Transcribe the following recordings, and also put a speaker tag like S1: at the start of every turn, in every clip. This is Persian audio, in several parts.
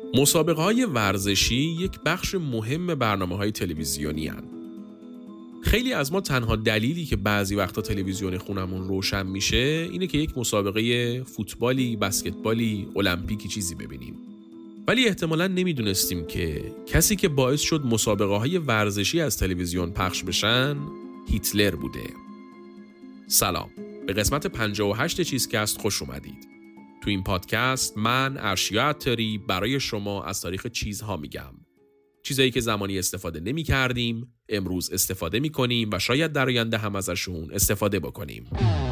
S1: مسابقه‌های ورزشی یک بخش مهم برنامه‌های تلویزیونی هستند. خیلی از ما تنها دلیلی که بعضی وقتا تلویزیون خونمون روشن میشه اینه که یک مسابقه فوتبالی، بسکتبالی، المپیکی چیزی ببینیم. ولی احتمالاً نمیدونستیم که کسی که باعث شد مسابقه‌های ورزشی از تلویزیون پخش بشن هیتلر بوده. سلام، به قسمت 58 چیزکست خوش اومدید. تو این پادکست من ارشیا عطاری برای شما از تاریخ چیزها میگم. چیزایی که زمانی استفاده نمی کردیم، امروز استفاده می کنیم و شاید در آینده هم ازشون استفاده بکنیم.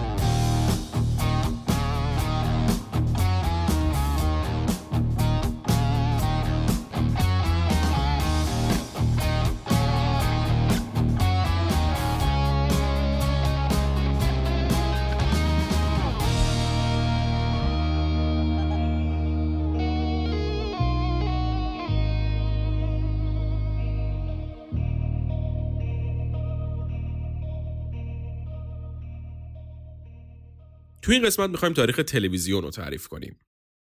S1: تو این قسمت میخوایم تاریخ تلویزیون رو تعریف کنیم.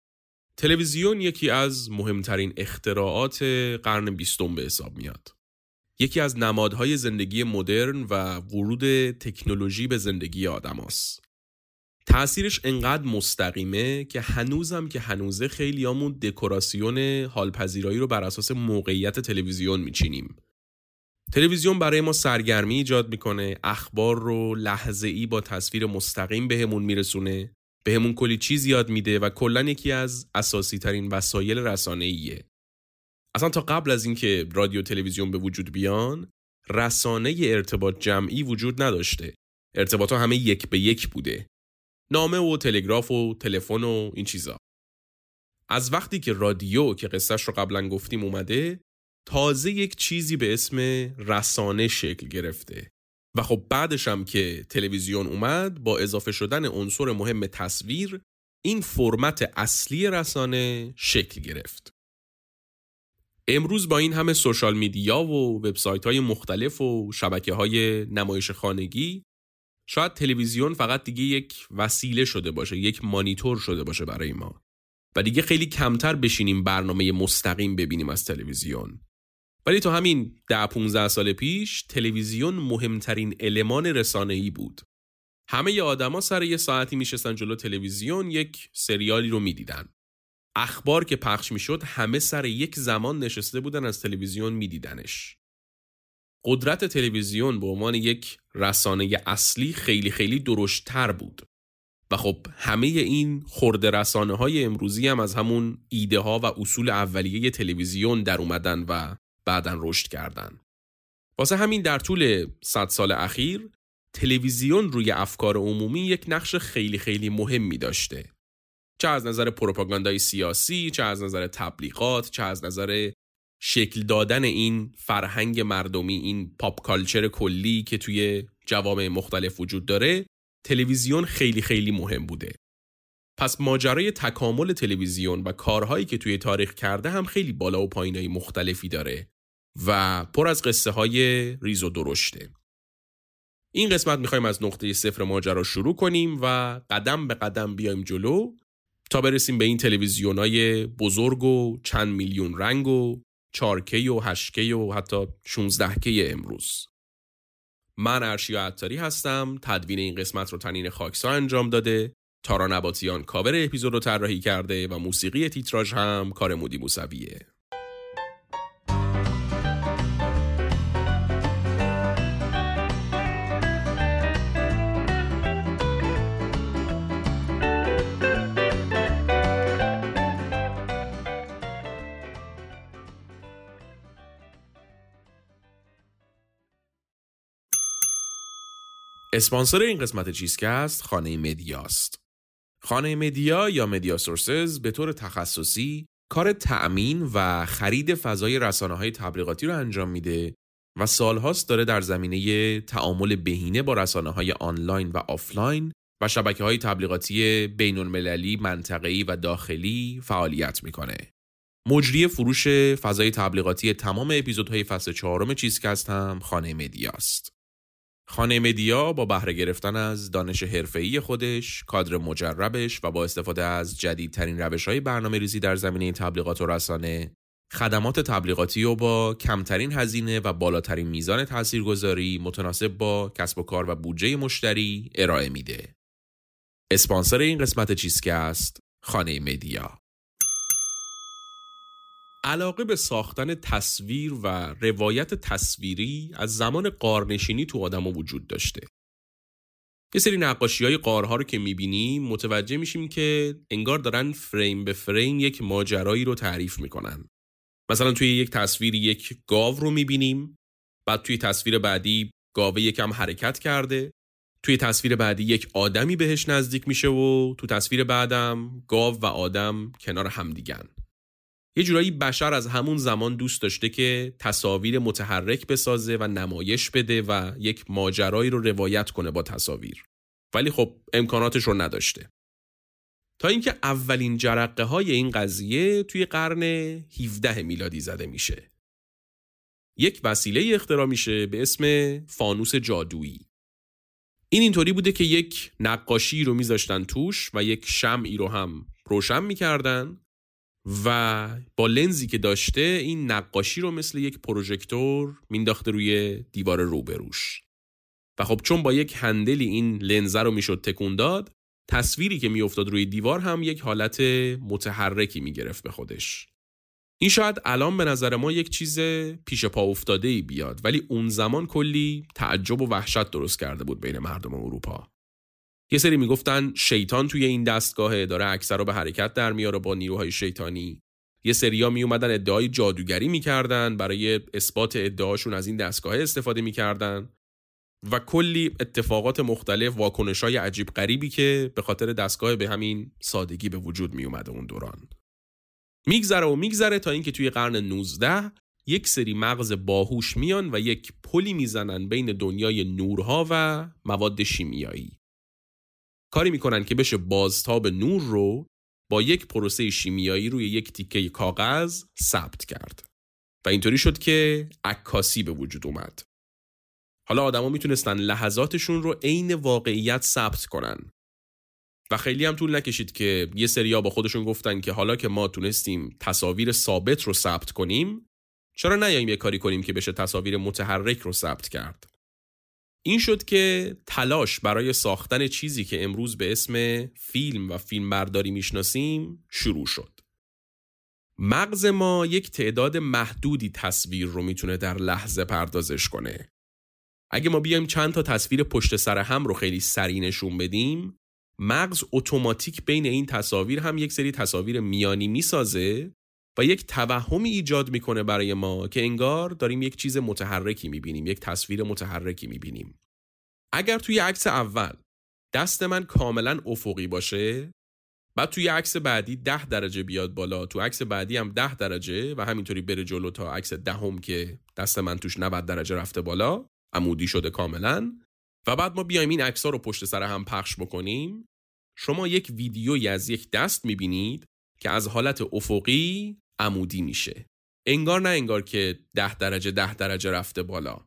S1: تلویزیون یکی از مهمترین اختراعات قرن 20 به حساب میاد. یکی از نمادهای زندگی مدرن و ورود تکنولوژی به زندگی آدماست. تأثیرش انقدر مستقیمه که هنوزه خیلیامون دکوراسیون حالپذیرایی رو بر اساس موقعیت تلویزیون میچینیم. تلویزیون برای ما سرگرمی ایجاد میکنه، اخبار رو لحظه‌ای با تصویر مستقیم بهمون میرسونه، بهمون کلی چیز یاد میده و کلاً یکی از اساسی ترین وسایل رسانه‌ایه. اصلا تا قبل از اینکه رادیو تلویزیون به وجود بیان، رسانه ارتباط جمعی وجود نداشته. ارتباطا همه یک به یک بوده. نامه و تلگراف و تلفن و این چیزا. از وقتی که رادیو که قصهش رو قبلا گفتیم اومده، تازه یک چیزی به اسم رسانه شکل گرفته و خب بعدش هم که تلویزیون اومد با اضافه شدن عنصر مهم تصویر، این فرمت اصلی رسانه شکل گرفت. امروز با این همه سوشال میدیا و وبسایت‌های مختلف و شبکه‌های نمایش خانگی، شاید تلویزیون فقط دیگه یک وسیله شده باشه، یک مانیتور شده باشه برای ما و دیگه خیلی کمتر بشینیم برنامه مستقیم ببینیم از تلویزیون. ولی تا همین 10-15 سال پیش تلویزیون مهمترین المان رسانه‌ای بود. همه آدما سر یه ساعتی میشستن جلو تلویزیون، یک سریالی رو میدیدن. اخبار که پخش میشد همه سر یک زمان نشسته بودن از تلویزیون میدیدنش. قدرت تلویزیون به عنوان یک رسانه اصلی خیلی خیلی درشت‌تر بود. و خب همه این خرده رسانه‌های امروزی هم از همون ایده ها و اصول اولیه تلویزیون در اومدن و بعدن رشد کردن. واسه همین در طول 100 سال اخیر تلویزیون روی افکار عمومی یک نقش خیلی خیلی مهمی داشته. چه از نظر پروپاگاندای سیاسی، چه از نظر تبلیغات، چه از نظر شکل دادن این فرهنگ مردمی، این پاپ کالچر کلی که توی جوامع مختلف وجود داره، تلویزیون خیلی خیلی مهم بوده. پس ماجرای تکامل تلویزیون و کارهایی که توی تاریخ کرده هم خیلی بالا و پایینای مختلفی داره و پر از قصه های ریز و درشته. این قسمت میخوایم از نقطه صفر ماجرا شروع کنیم و قدم به قدم بیایم جلو تا برسیم به این تلویزیونای بزرگ و چند میلیون رنگ و 4K و 8K و حتی 16K امروز. من ارشیا عطاری هستم. تدوین این قسمت رو تنین خاکسار انجام داده. تارا نباتیان کاور اپیزود رو طراحی کرده و موسیقی تیتراژ هم کار مودی موسویه. اسپانسر این قسمت چیزکست خانه مدیاست. خانه مدیا یا مدیا سورسز به طور تخصصی کار تأمین و خرید فضای رسانه‌های تبلیغاتی رو انجام میده و سالهاست داره در زمینه تعامل بهینه با رسانه‌های آنلاین و آفلاین و شبکه‌های تبلیغاتی بین‌المللی، منطقه‌ای و داخلی فعالیت میکنه. مجری فروش فضای تبلیغاتی تمام اپیزودهای فصل 4 چیزکست هم خانه مدیاست. خانه مدیا با بهره گرفتن از دانش حرفه‌ای خودش، کادر مجربش و با استفاده از جدیدترین روش‌های برنامه‌ریزی در زمینه تبلیغات و رسانه، خدمات تبلیغاتی رو با کمترین هزینه و بالاترین میزان تاثیرگذاری متناسب با کسب و کار و بودجه مشتری ارائه میده. اسپانسر این قسمت چیزکست خانه مدیا. علاقه به ساختن تصویر و روایت تصویری از زمان غارنشینی تو آدم‌ها وجود داشته. یه سری نقاشی‌های غارها رو که می‌بینیم متوجه میشیم که انگار دارن فریم به فریم یک ماجرایی رو تعریف میکنن. مثلا توی یک تصویر یک گاو رو می‌بینیم، بعد توی تصویر بعدی گاوه یکم حرکت کرده، توی تصویر بعدی یک آدمی بهش نزدیک میشه و تو تصویر بعدم گاو و آدم کنار هم دیگن. یه جورایی بشر از همون زمان دوست داشته که تصاویر متحرک بسازه و نمایش بده و یک ماجرایی رو روایت کنه با تصاویر. ولی خب امکاناتش رو نداشته. تا اینکه اولین جرقه های این قضیه توی قرن 17 میلادی زده میشه. یک وسیله اختراع میشه به اسم فانوس جادویی. اینطوری بوده که یک نقاشی رو میذاشتن توش و یک شمعی رو هم روشن میکردن و با لنزی که داشته این نقاشی رو مثل یک پروژکتور مینداخته روی دیوار روبروش. و خب چون با یک هندلی این لنزه رو میشد تکون داد، تصویری که میافتاد روی دیوار هم یک حالت متحرکی میگرفت به خودش. این شاید الان به نظر ما یک چیز پیش پا افتاده‌ای بیاد، ولی اون زمان کلی تعجب و وحشت درست کرده بود بین مردم اروپا. یه سری میگفتن شیطان توی این دستگاهه، داره عکس رو به حرکت در میاره با نیروهای شیطانی. یه سریا می اومدن ادعای جادوگری میکردن، برای اثبات ادعاشون از این دستگاه استفاده میکردن و کلی اتفاقات مختلف، واکنش‌های عجیب غریبی که به خاطر دستگاه به همین سادگی به وجود می اومده اون دوران. میگذره تا اینکه توی قرن 19 یک سری مغز باهوش میان و یک پلی میزنن بین دنیای نورها و مواد شیمیایی. کاری میکنن که بشه بازتاب نور رو با یک پروسه شیمیایی روی یک تیکه کاغذ ثبت کرد و اینطوری شد که عکاسی به وجود اومد. حالا آدما میتونستن لحظاتشون رو عین واقعیت ثبت کنن و خیلی هم طول نکشید که یه سریا با خودشون گفتن که حالا که ما تونستیم تصاویر ثابت رو ثبت کنیم، چرا نیاییم یه کاری کنیم که بشه تصاویر متحرک رو ثبت کرد. این شد که تلاش برای ساختن چیزی که امروز به اسم فیلم و فیلمبرداری میشناسیم شروع شد. مغز ما یک تعداد محدودی تصویر رو میتونه در لحظه پردازش کنه. اگه ما بیایم چند تا تصویر پشت سر هم رو خیلی سریع نشون بدیم، مغز اتوماتیک بین این تصاویر هم یک سری تصاویر میانی میسازه و یک توهمی ایجاد میکنه برای ما که انگار داریم یک چیز متحرکی میبینیم، یک تصویر متحرکی میبینیم. اگر توی عکس اول دست من کاملا افقی باشه، بعد توی عکس بعدی 10 درجه بیاد بالا، تو عکس بعدی هم 10 درجه و همینطوری بره جلو تا عکس دهم که دست من توش 90 درجه رفته بالا، عمودی شده کاملا، و بعد ما بیایم این عکس‌ها رو پشت سر هم پخش بکنیم، شما یک ویدیویی از یک دست میبینید که از حالت افقی عمودی میشه. انگار نه انگار که 10 درجه رفته بالا.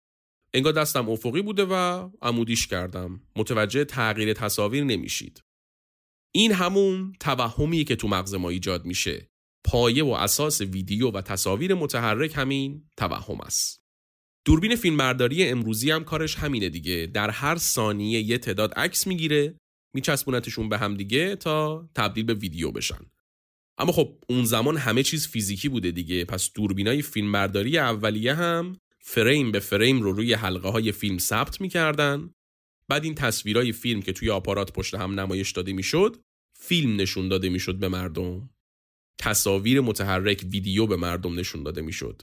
S1: انگار دستم افقی بوده و عمودیش کردم. متوجه تغییر تصاویر نمیشید. این همون توهمیه که تو مغز ما ایجاد میشه. پایه و اساس ویدیو و تصاویر متحرک همین توهم است. دوربین فیلمبرداری امروزی هم کارش همینه دیگه. در هر ثانیه یه تعداد عکس میگیره، میچسبونتشون به هم دیگه تا تبدیل به ویدیو بشن. اما خب اون زمان همه چیز فیزیکی بوده دیگه، پس دوربینای فیلمبرداری اولیه هم فریم به فریم رو روی حلقه های فیلم ثبت میکردن. بعد این تصویرای فیلم که توی آپارات پشت هم نمایش داده میشد، فیلم نشون داده میشد به مردم. تصاویر متحرک، ویدیو به مردم نشون داده میشد.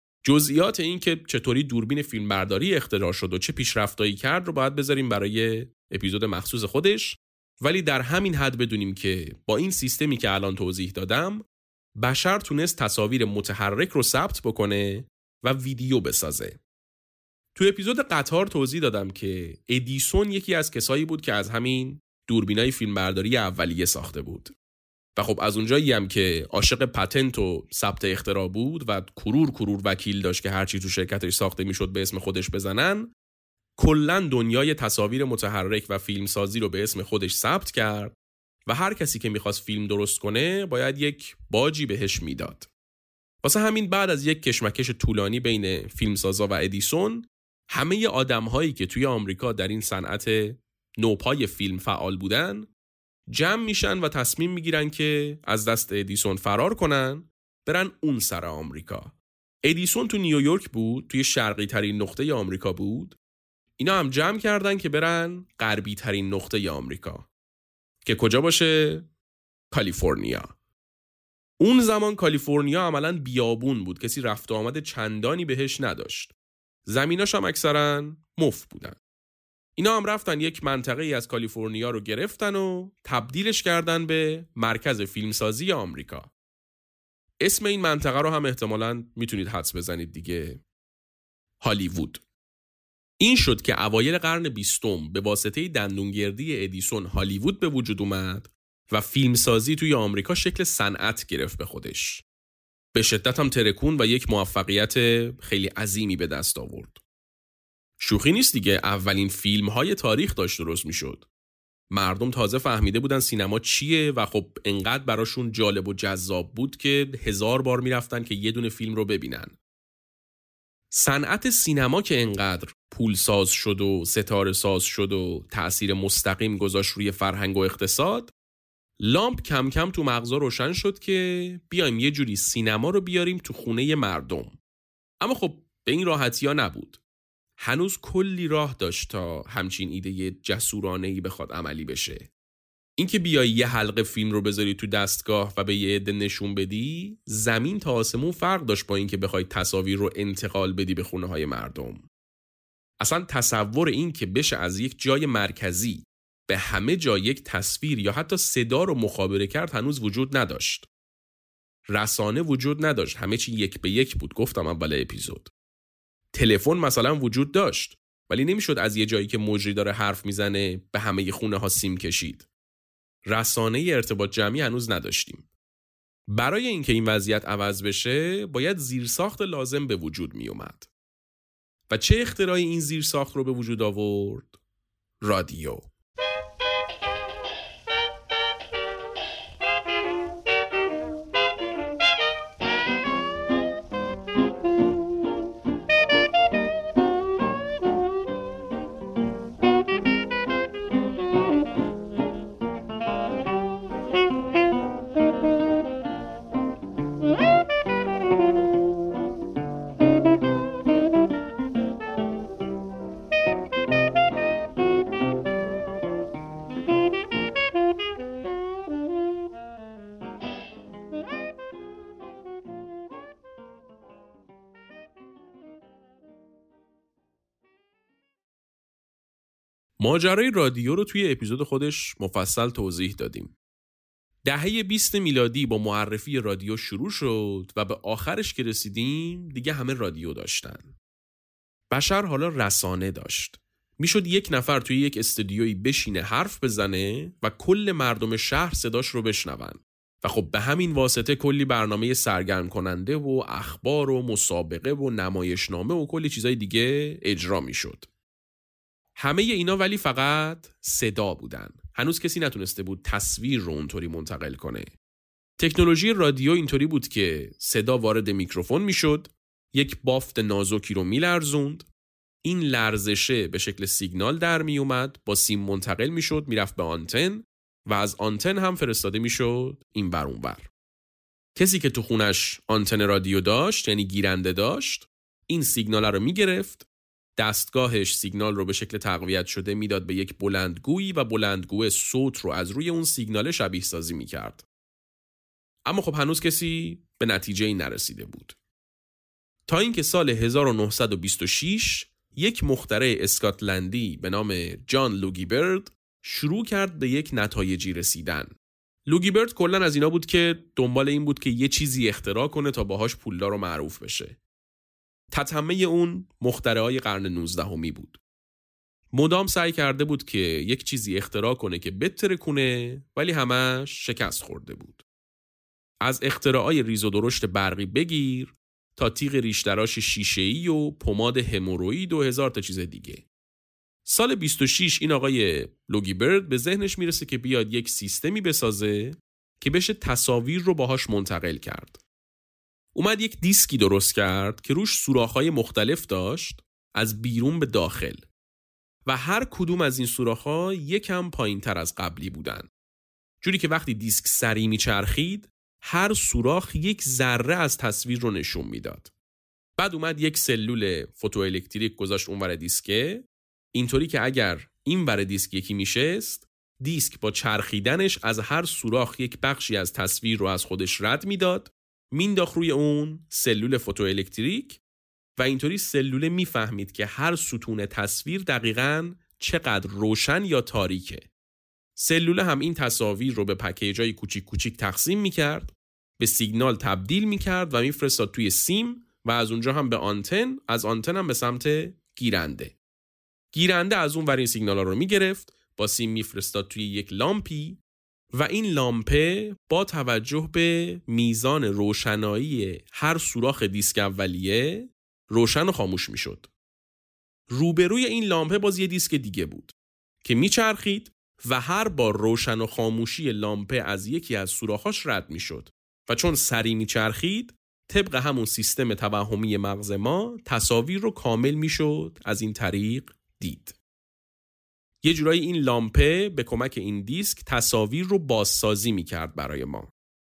S1: جزئیات این که چطوری دوربین فیلمبرداری اختراع شد و چه پیشرفتایی کرد رو باید بذاریم برای اپیزود مخصوص خودش، ولی در همین حد بدونیم که با این سیستمی که الان توضیح دادم، بشر تونست تصاویر متحرک رو ثبت بکنه و ویدیو بسازه. تو اپیزود قطار توضیح دادم که ادیسون یکی از کسایی بود که از همین دوربینای فیلمبرداری اولیه ساخته بود. و خب از اونجایی هم که عاشق پتنت و ثبت اختراع بود و کرور وکیل داشت که هرچی تو شرکتش ساخته میشد به اسم خودش بزنن، کلاً دنیای تصاویر متحرک و فیلمسازی رو به اسم خودش ثبت کرد و هر کسی که میخواست فیلم درست کنه باید یک باجی بهش میداد. واسه همین بعد از یک کشمکش طولانی بین فیلمسازا و ادیسون، همه آدم‌هایی که توی آمریکا در این صنعت نوپای فیلم فعال بودن جمع میشن و تصمیم میگیرن که از دست ادیسون فرار کنن، برن اون سر آمریکا. ادیسون تو نیویورک بود، توی شرقی ترین نقطه آمریکا بود. اینا هم جمع کردن که برن غربی ترین نقطه آمریکا که کجا باشه؟ کالیفرنیا. اون زمان کالیفرنیا عملاً بیابون بود، کسی رفت و آمد چندانی بهش نداشت. زمیناش هم اکثراً مفت بودن. اینا هم رفتن یک منطقه ای از کالیفرنیا رو گرفتن و تبدیلش کردن به مرکز فیلمسازی آمریکا. اسم این منطقه رو هم احتمالاً میتونید حدس بزنید دیگه. هالیوود. این شد که اوایل قرن 20 به واسطه دندونگردی ادیسون هالیوود به وجود اومد و فیلمسازی توی آمریکا شکل صنعت گرفت به خودش. به شدت هم ترکون و یک موفقیت خیلی عظیمی به دست آورد. شوخی نیست دیگه، اولین فیلم‌های تاریخ داشت درست می‌شد. مردم تازه فهمیده بودن سینما چیه و خب انقدر براشون جالب و جذاب بود که 1000 بار میرفتن که یه دونه فیلم رو ببینن. صنعت سینما که انقدر پولساز شد و ستاره ساز شد و تأثیر مستقیم گذاشت روی فرهنگ و اقتصاد، لامپ کم کم تو مغزا روشن شد که بیایم یه جوری سینما رو بیاریم تو خونه مردم. اما خب به این راحتی‌ها نبود. هنوز کلی راه داشت تا همچین ایده جسورانه‌ای بخواد عملی بشه. اینکه بیای یه حلقه فیلم رو بذاری تو دستگاه و به یه عده نشون بدی، زمین تا آسمون فرق داشت با اینکه بخوای تصاویر رو انتقال بدی به خونه‌های مردم. اصلا تصور این که بشه از یک جای مرکزی به همه جا یک تصویر یا حتی صدا رو مخابره کرد هنوز وجود نداشت. رسانه وجود نداشت، همه چی یک به یک بود. گفتم اول اپیزود. تلفن مثلا وجود داشت ولی نمیشد از یه جایی که مجری داره حرف میزنه به همه خونه ها سیم کشید. رسانه ارتباط جمعی هنوز نداشتیم. برای اینکه این وضعیت عوض بشه باید زیرساخت لازم به وجود می اومد. و چه اختراعی این زیرساخت رو به وجود آورد؟ رادیو. ماجرای رادیو رو توی اپیزود خودش مفصل توضیح دادیم. دهه 20 میلادی با معرفی رادیو شروع شد و به آخرش که رسیدیم دیگه همه رادیو داشتن. بشر حالا رسانه داشت. میشد یک نفر توی یک استودیویی بشینه حرف بزنه و کل مردم شهر صداش رو بشنون. و خب به همین واسطه کلی برنامه سرگرم کننده و اخبار و مسابقه و نمایشنامه و کلی چیزای دیگه اجرا میشد. همه اینا ولی فقط صدا بودن. هنوز کسی نتونسته بود تصویر رو اونطوری منتقل کنه. تکنولوژی رادیو اینطوری بود که صدا وارد میکروفون میشد، یک بافت نازکی رو میلرزوند، این لرزشه به شکل سیگنال در می اومد، با سیم منتقل میشد، میرفت به آنتن و از آنتن هم فرستاده میشد این ور اون ور. کسی که تو خونش آنتن رادیو داشت، یعنی گیرنده داشت، این سیگنال رو میگرفت، دستگاهش سیگنال رو به شکل تقویت شده میداد به یک بلندگویی و بلندگوه صوت رو از روی اون سیگنال شبیه سازی میکرد. اما خب هنوز کسی به نتیجه‌ای نرسیده بود. تا اینکه سال 1926 یک مخترع اسکاتلندی به نام جان لوگیبرد شروع کرد به یک نتایجی رسیدن. لوگیبرد کلاً از اینا بود که دنبال این بود که یه چیزی اختراع کنه تا باهاش پولدار و معروف بشه. تتمه اون مخترعای قرن 19 بود. مدام سعی کرده بود که یک چیزی اختراع کنه که بتره کنه ولی همش شکست خورده بود. از اختراعای ریز و درشت برقی بگیر تا تیغ ریش تراش شیشه‌ای و پماد هموروئید و هزار تا چیز دیگه. سال 26 این آقای لوگی برد به ذهنش میرسه که بیاد یک سیستمی بسازه که بشه تصاویر رو باهاش منتقل کرد. اومد یک دیسکی درست کرد که روش سوراخ‌های مختلف داشت از بیرون به داخل و هر کدوم از این سوراخ‌ها یکم پایین‌تر از قبلی بودن. جوری که وقتی دیسک سریع میچرخید هر سوراخ یک ذره از تصویر رو نشون میداد. بعد اومد یک سلول فوتوالکتریک گذاشت اونور دیسکه، اینطوری که اگر این ور دیسک یکی میشست، دیسک با چرخیدنش از هر سوراخ یک بخشی از تصویر رو از خودش رد میداد، مینداخت روی اون سلول فوتوالکتریک و اینطوری سلول میفهمید که هر ستون تصویر دقیقاً چقدر روشن یا تاریکه. سلول هم این تصاویر رو به پکیجای کوچیک کوچیک تقسیم میکرد، به سیگنال تبدیل میکرد و میفرستاد توی سیم و از اونجا هم به آنتن، از آنتن هم به سمت گیرنده. گیرنده از اون ور این سیگنال رو میگرفت، با سیم میفرستاد توی یک لامپی و این لامپه با توجه به میزان روشنایی هر سوراخ دیسک اولیه روشن و خاموش میشد. روبروی این لامپه باز یه دیسک دیگه بود که میچرخید و هر بار روشن و خاموشی لامپه از یکی از سوراخاش رد میشد و چون سریع میچرخید طبق همون سیستم توهمی مغز ما تصاویر رو کامل میشد از این طریق دید. یه جورایی این لامپه به کمک این دیسک تصاویر رو بازسازی میکرد برای ما.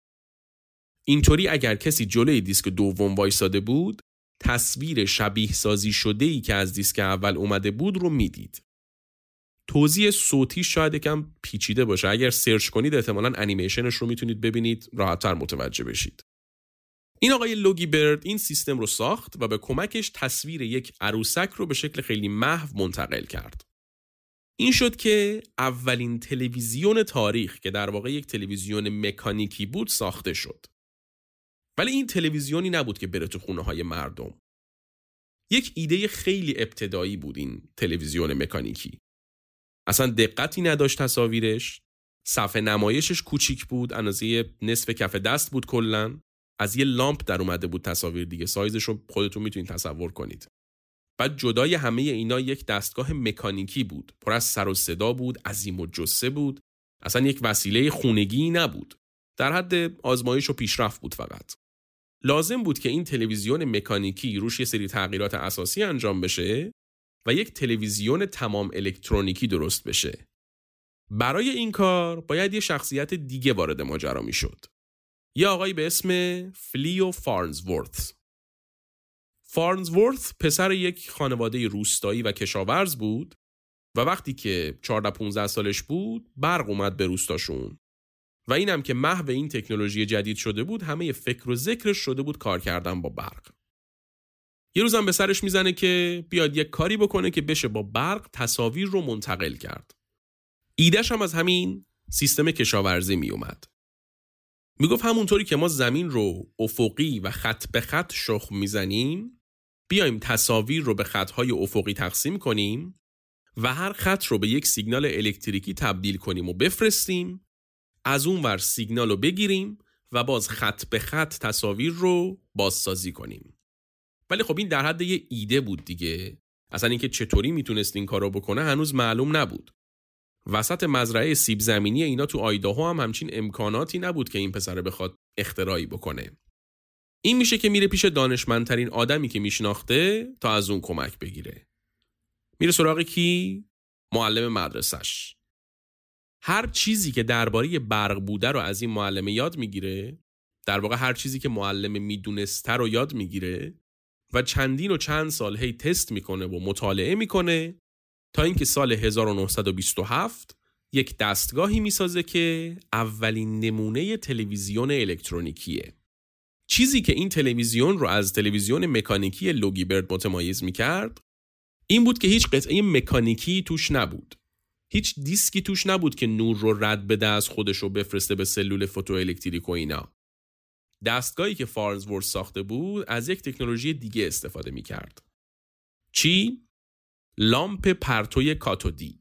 S1: اینطوری اگر کسی جلوی دیسک دوم وایساده بود، تصویر شبیه سازی شده‌ای که از دیسک اول اومده بود رو میدید. توضیح صوتی شاید یکم پیچیده باشه، اگر سرچ کنید احتمالاً انیمیشنش رو میتونید ببینید، راحت‌تر متوجه بشید. این آقای لوگی برد این سیستم رو ساخت و به کمکش تصویر یک عروسک رو به شکل خیلی محو منتقل کرد. این شد که اولین تلویزیون تاریخ که در واقع یک تلویزیون مکانیکی بود ساخته شد. ولی این تلویزیونی نبود که بره تو خونه‌های مردم. یک ایده خیلی ابتدایی بود این تلویزیون مکانیکی. اصلا دقتی نداشت تصاویرش، صفحه نمایشش کوچیک بود، اندازه نصف کف دست بود کلاً، از یه لامپ در اومده بود تصاویر دیگه، سایزش رو خودتون میتونید تصور کنید. بعد جدای همه اینا یک دستگاه مکانیکی بود، پر از سر و صدا بود، عظیم و جثه بود، اصلا یک وسیله خونگی نبود، در حد آزمایش و پیشرفت بود. فقط لازم بود که این تلویزیون مکانیکی روش یه سری تغییرات اساسی انجام بشه و یک تلویزیون تمام الکترونیکی درست بشه. برای این کار باید یه شخصیت دیگه وارد ماجرا میشد. یه آقایی به اسم فلیو فارنزورث. فارنزورث پسر یک خانواده روستایی و کشاورز بود و وقتی که 14-15 سالش بود برق اومد به روستاشون و اینم که محو این تکنولوژی جدید شده بود، همه فکر و ذکرش شده بود کار کردن با برق. یه روزم به سرش میزنه که بیاد یک کاری بکنه که بشه با برق تصاویر رو منتقل کرد. ایدهش هم از همین سیستم کشاورزی می اومد. میگفت همونطوری که ما زمین رو افقی و خط به خط شخم میزنیم، بیایم تصاویر رو به خطهای افقی تقسیم کنیم و هر خط رو به یک سیگنال الکتریکی تبدیل کنیم و بفرستیم، از اون ور سیگنال رو بگیریم و باز خط به خط تصاویر رو بازسازی کنیم. ولی خب این در حد یه ایده بود دیگه. اصلا اینکه چطوری میتونست این کار رو بکنه هنوز معلوم نبود. وسط مزرعه سیب زمینی اینا تو آیداهو هم همچین امکاناتی نبود که این پسر بخواد اختراعی بکنه. این میشه که میره پیش دانشمندترین آدمی که میشناخته تا از اون کمک بگیره. میره سراغ کی؟ معلم مدرسش. هر چیزی که درباره برق بوده رو از این معلم یاد میگیره، در واقع هر چیزی که معلم میدونسته رو یاد میگیره و چندین و چند سال هی تست میکنه و مطالعه میکنه تا اینکه سال 1927 یک دستگاهی میسازه که اولین نمونه تلویزیون الکترونیکیه. چیزی که این تلویزیون رو از تلویزیون مکانیکی لوگی برد متمایز میکرد این بود که هیچ قطعه مکانیکی توش نبود. هیچ دیسکی توش نبود که نور رو رد بده از خودش رو بفرسته به سلول فوتوالکتریک و اینا. دستگاهی که فارنزورث ساخته بود از یک تکنولوژی دیگه استفاده میکرد. چی؟ لامپ پرتوی کاتودی.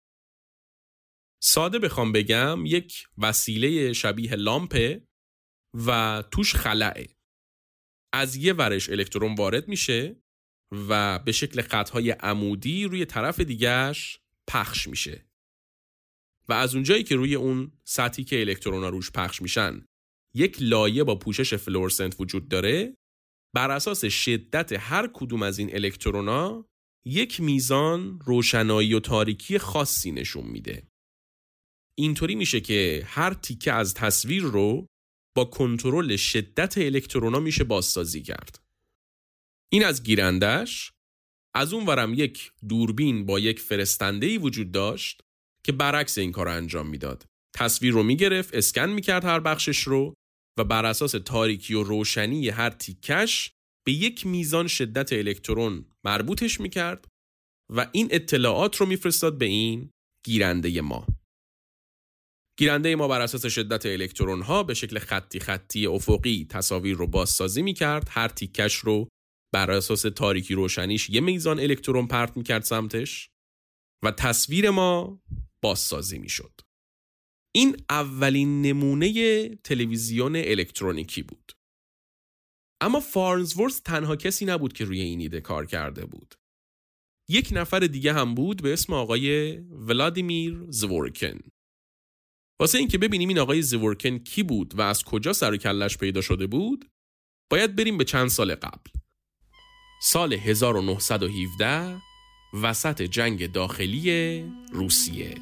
S1: ساده بخوام بگم یک وسیله شبیه لامپه و توش خلأه. از یه ورش الکترون وارد میشه و به شکل خطهای عمودی روی طرف دیگهش پخش میشه. و از اونجایی که روی اون سطحی که الکترونا روش پخش میشن یک لایه با پوشش فلورسنت وجود داره، بر اساس شدت هر کدوم از این الکترونا یک میزان روشنایی و تاریکی خاصی نشون میده. اینطوری میشه که هر تیکه از تصویر رو با کنترل شدت الکترونا میشه بازسازی کرد. این از گیرندش. از اون ورم یک دوربین با یک فرستنده‌ای وجود داشت که برعکس این کار رو انجام میداد. تصویر رو میگرفت، اسکن میکرد هر بخشش رو و بر اساس تاریکی و روشنی هر تیکش به یک میزان شدت الکترون مربوطش میکرد و این اطلاعات رو میفرستاد به این گیرنده ما. گیرنده ما بر اساس شدت الکترون ها به شکل خطی افقی تصاویر رو بازسازی میکرد. هر تیکش رو بر اساس تاریکی روشنیش یه میزان الکترون پرت میکرد سمتش و تصویر ما بازسازی میشد. این اولین نمونه تلویزیون الکترونیکی بود. اما فارنزورث تنها کسی نبود که روی این ایده کار کرده بود. یک نفر دیگه هم بود به اسم آقای ولادیمیر زورکن. واسه این که ببینیم این آقای زورکن کی بود و از کجا سر و کلش پیدا شده بود، باید بریم به چند سال قبل. سال 1917 وسط جنگ داخلی روسیه.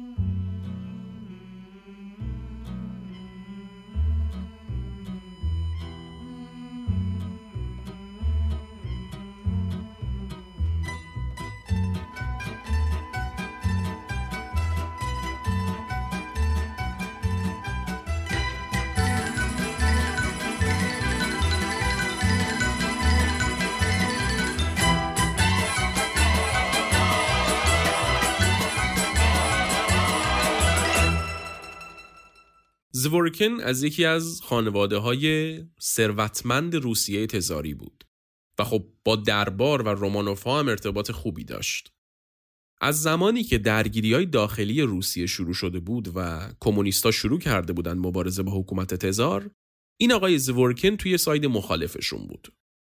S1: زورکن از یکی از خانواده‌های ثروتمند روسیه تزاری بود و خب با دربار و رومانوف‌ها هم ارتباط خوبی داشت. از زمانی که درگیری‌های داخلی روسیه شروع شده بود و کمونیست‌ها شروع کرده بودن مبارزه با حکومت تزار، این آقای زورکن توی ساید مخالفشون بود.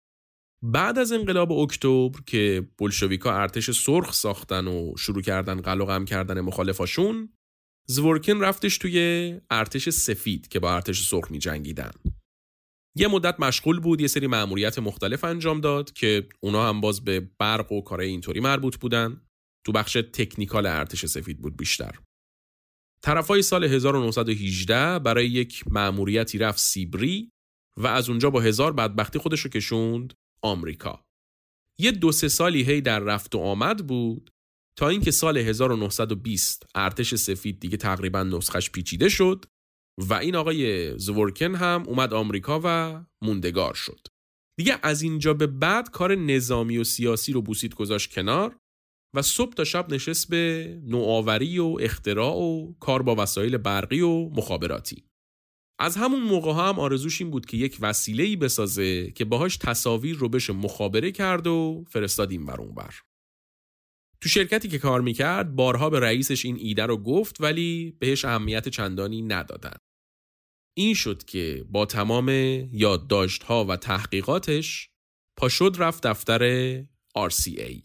S1: بعد از انقلاب اکتبر که بولشویکا ارتش سرخ ساختن و شروع کردن قلقم کردن مخالفاشون، زورکن رفتش توی ارتش سفید که با ارتش سرخ می جنگیدن. یه مدت مشغول بود، یه سری مأموریت مختلف انجام داد که اونا هم باز به برق و کارهای اینطوری مربوط بودن. تو بخش تکنیکال ارتش سفید بود بیشتر. طرفای سال 1918 برای یک مأموریتی رفت سیبری و از اونجا با 1000 بدبختی خودش رو کشوند آمریکا. یه 2-3 سالی هی در رفت و آمد بود تا اینکه سال 1920 ارتش سفید دیگه تقریبا نسخش پیچیده شد و این آقای زورکن هم اومد آمریکا و موندگار شد. دیگه از اینجا به بعد کار نظامی و سیاسی رو بوسید گذاشت کنار و صبح تا شب نشست به نوآوری و اختراع و کار با وسایل برقی و مخابراتی. از همون موقع هم آرزوش این بود که یک وسیله‌ای بسازه که باهاش تصاویر رو بشه مخابره کرد و فرستاد این ور اون ور. تو شرکتی که کار میکرد بارها به رئیسش این ایده رو گفت ولی بهش اهمیت چندانی ندادن. این شد که با تمام یادداشت‌ها و تحقیقاتش پا شد رفت دفتر RCA.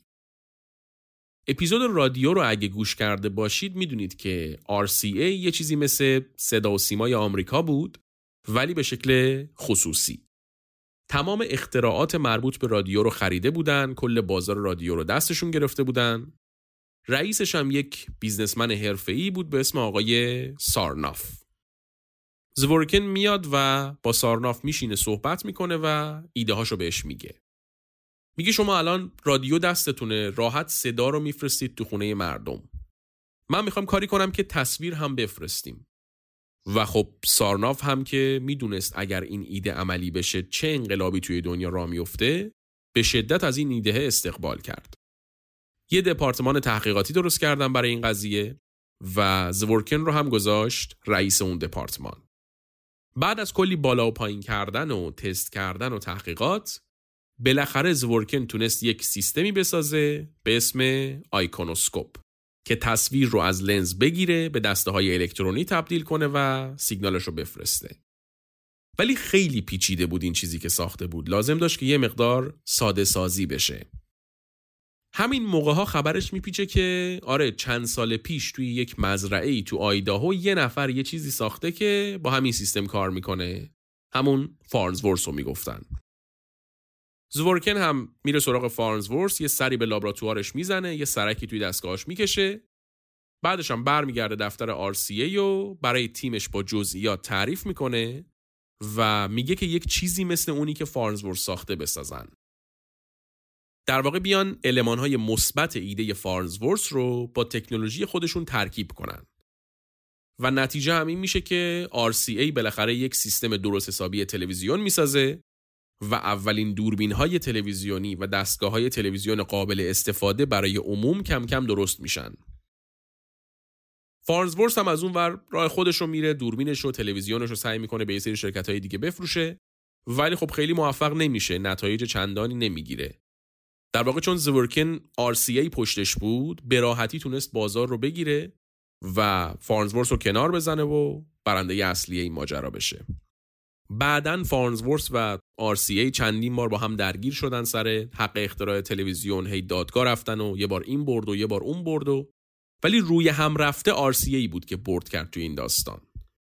S1: اپیزود رادیو رو اگه گوش کرده باشید میدونید که RCA یه چیزی مثل صدا و سیمای آمریکا بود ولی به شکل خصوصی. تمام اختراعات مربوط به رادیو رو خریده بودن، کل بازار رادیو رو دستشون گرفته بودن. رئیسش هم یک بیزنسمن حرفه‌ای بود به اسم آقای سارناف. زورکن میاد و با سارناف میشینه صحبت میکنه و ایده هاشو بهش میگه. میگه شما الان رادیو دستتونه، راحت صدا رو میفرستید تو خونه مردم. من میخوام کاری کنم که تصویر هم بفرستیم. و خب سارناف هم که میدونست اگر این ایده عملی بشه چه انقلابی توی دنیا راه میفته، به شدت از این ایده استقبال کرد. یه دپارتمان تحقیقاتی درست کردن برای این قضیه و زورکن رو هم گذاشت رئیس اون دپارتمان. بعد از کلی بالا و پایین کردن و تست کردن و تحقیقات، بالاخره زورکن تونست یک سیستمی بسازه به اسم آیکونوسکوپ که تصویر رو از لنز بگیره، به دسته‌های الکترونی تبدیل کنه و سیگنالش رو بفرسته. ولی خیلی پیچیده بود این چیزی که ساخته بود. لازم داشت که یه مقدار ساده سازی بشه. همین موقع‌ها خبرش میپیچه که آره چند سال پیش توی یک مزرعه‌ای تو آیداهو یه نفر یه چیزی ساخته که با همین سیستم کار میکنه. همون فارنزورث رو میگفتن. زورکن هم میره سراغ فارنزورث، یه سری به لابراتوارش میزنه، یه سرکی توی دستگاهش میکشه. بعدش هم برمیگرده دفتر RCA و برای تیمش با جزئیات تعریف میکنه و میگه که یک چیزی مثل اونی که فارنزورث ساخته بسازن. در واقع بیان المان‌های مثبت ایده فارنزورث رو با تکنولوژی خودشون ترکیب کنن. و نتیجه همین میشه که RCA بالاخره یک سیستم درست حسابی تلویزیون میسازه و اولین دوربین‌های تلویزیونی و دستگاه‌های تلویزیون قابل استفاده برای عموم کم کم درست میشن. فارنزورث هم از اون ور راه خودش رو میره، دوربینش و تلویزیونش رو سعی میکنه به یه سری شرکت‌های دیگه بفروشه، ولی خب خیلی موفق نمیشه، نتایج چندانی نمیگیره. در واقع چون زورکن RCA پشتش بود، به راحتی تونست بازار رو بگیره و فارنزورث رو کنار بزنه و برنده اصلی این ماجرا بشه. بعدن فارنزورث و RCA چندین بار با هم درگیر شدن سر حق اختراع تلویزیون، هی دادگاه رفتن و یه بار این برد و یه بار اون برد و ولی روی هم رفته RCA بود که برد کرد توی این داستان.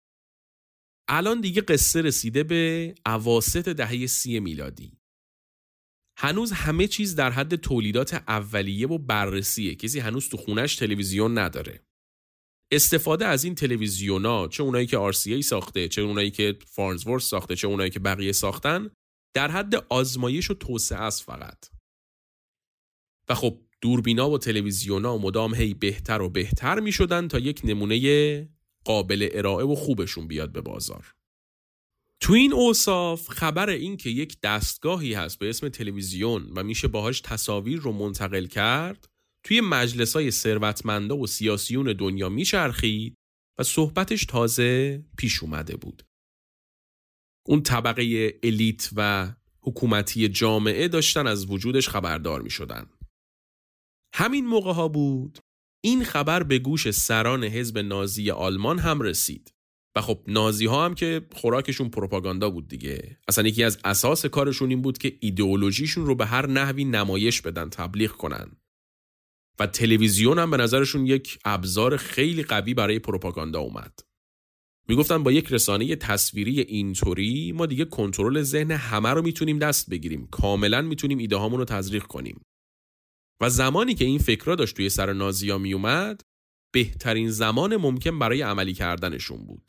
S1: الان دیگه قصه رسیده به اواسط دهه 30 میلادی. هنوز همه چیز در حد تولیدات اولیه و بررسیه. کسی هنوز تو خونش تلویزیون نداره. استفاده از این تلویزیونا، چه اونایی که RCA ساخته، چه اونایی که فارنزورث ساخته، چه اونایی که بقیه ساختن، در حد آزمایش و توسعه است فقط. و خب دوربینا و تلویزیونا مدام هی بهتر و بهتر می شدن تا یک نمونه قابل ارائه و خوبشون بیاد به بازار. تو این اوصاف خبر این که یک دستگاهی هست به اسم تلویزیون و میشه باهاش تصاویر رو منتقل کرد توی مجلسای ثروتمندا و سیاسیون دنیا میچرخید و صحبتش تازه پیش اومده بود. اون طبقه الیت و حکومتی جامعه داشتن از وجودش خبردار میشدن. همین موقع ها بود این خبر به گوش سران حزب نازی آلمان هم رسید. و خب نازی ها هم که خوراکشون پروپاگاندا بود دیگه. اصلا یکی از اساس کارشون این بود که ایدئولوژیشون رو به هر نحوی نمایش بدن، تبلیغ کنن. و تلویزیون هم به نظرشون یک ابزار خیلی قوی برای پروپاگاندا اومد. میگفتن با یک رسانه تصویری اینطوری ما دیگه کنترل ذهن همه رو میتونیم دست بگیریم، کاملا میتونیم ایده هامون رو تزریق کنیم. و زمانی که این فکرها داشت توی سر نازی‌ها می اومد، بهترین زمان ممکن برای عملی کردنشون بود.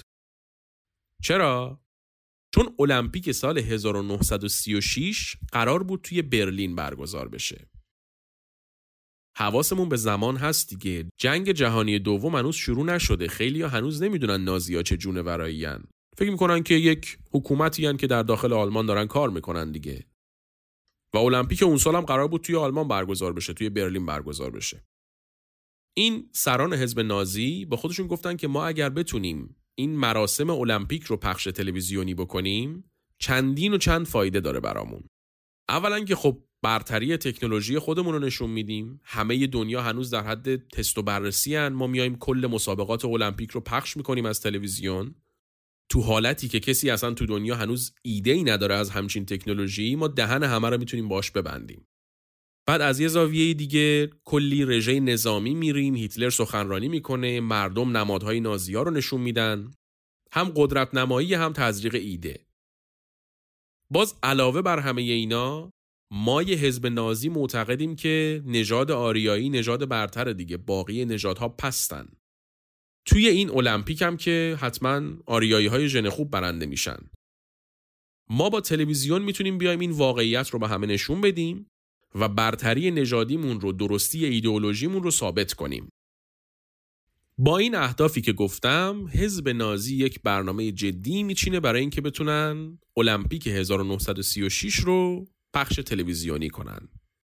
S1: چرا؟ چون المپیک سال 1936 قرار بود توی برلین برگزار بشه. حواسمون به زمان هست دیگه. جنگ جهانی دوم هنوز شروع نشده. خیلی‌ها هنوز نمیدونن نازی‌ها چه جونورایی‌ان. فکر میکنن که یک حکومتی‌ان که در داخل آلمان دارن کار میکنن دیگه. و المپیک اون سال هم قرار بود توی آلمان برگزار بشه، توی برلین برگزار بشه. این سران حزب نازی با خودشون گفتن که ما اگر بتونیم این مراسم المپیک رو پخش تلویزیونی بکنیم، چندین و چند فایده داره برامون. اولا که خب برتری تکنولوژی خودمون رو نشون میدیم. همه دنیا هنوز در حد تست و بررسی ان. ما میایم کل مسابقات المپیک رو پخش میکنیم از تلویزیون. تو حالتی که کسی اصلا تو دنیا هنوز ایده‌ای نداره از همچین تکنولوژی، ما دهن همه رو میتونیم باش ببندیم. بعد از یه زاویه دیگه کلی رژه نظامی میریم، هیتلر سخنرانی میکنه، مردم نمادهای نازی‌ها رو نشون میدن. هم قدرت نمایی هم تزریق ایده. باز علاوه بر همه اینا، ما یه حزب نازی معتقدیم که نژاد آریایی نژاد برتر دیگه، باقی نژادها پستن. توی این المپیک هم که حتما آریایی های ژن خوب برنده میشن. ما با تلویزیون میتونیم بیایم این واقعیت رو به همه نشون بدیم و برتری نژادیمون رو، درستی ایدئولوژیمون رو ثابت کنیم. با این اهدافی که گفتم، حزب نازی یک برنامه جدی میچینه برای اینکه بتونن المپیک 1936 رو پخش تلویزیونی کنن.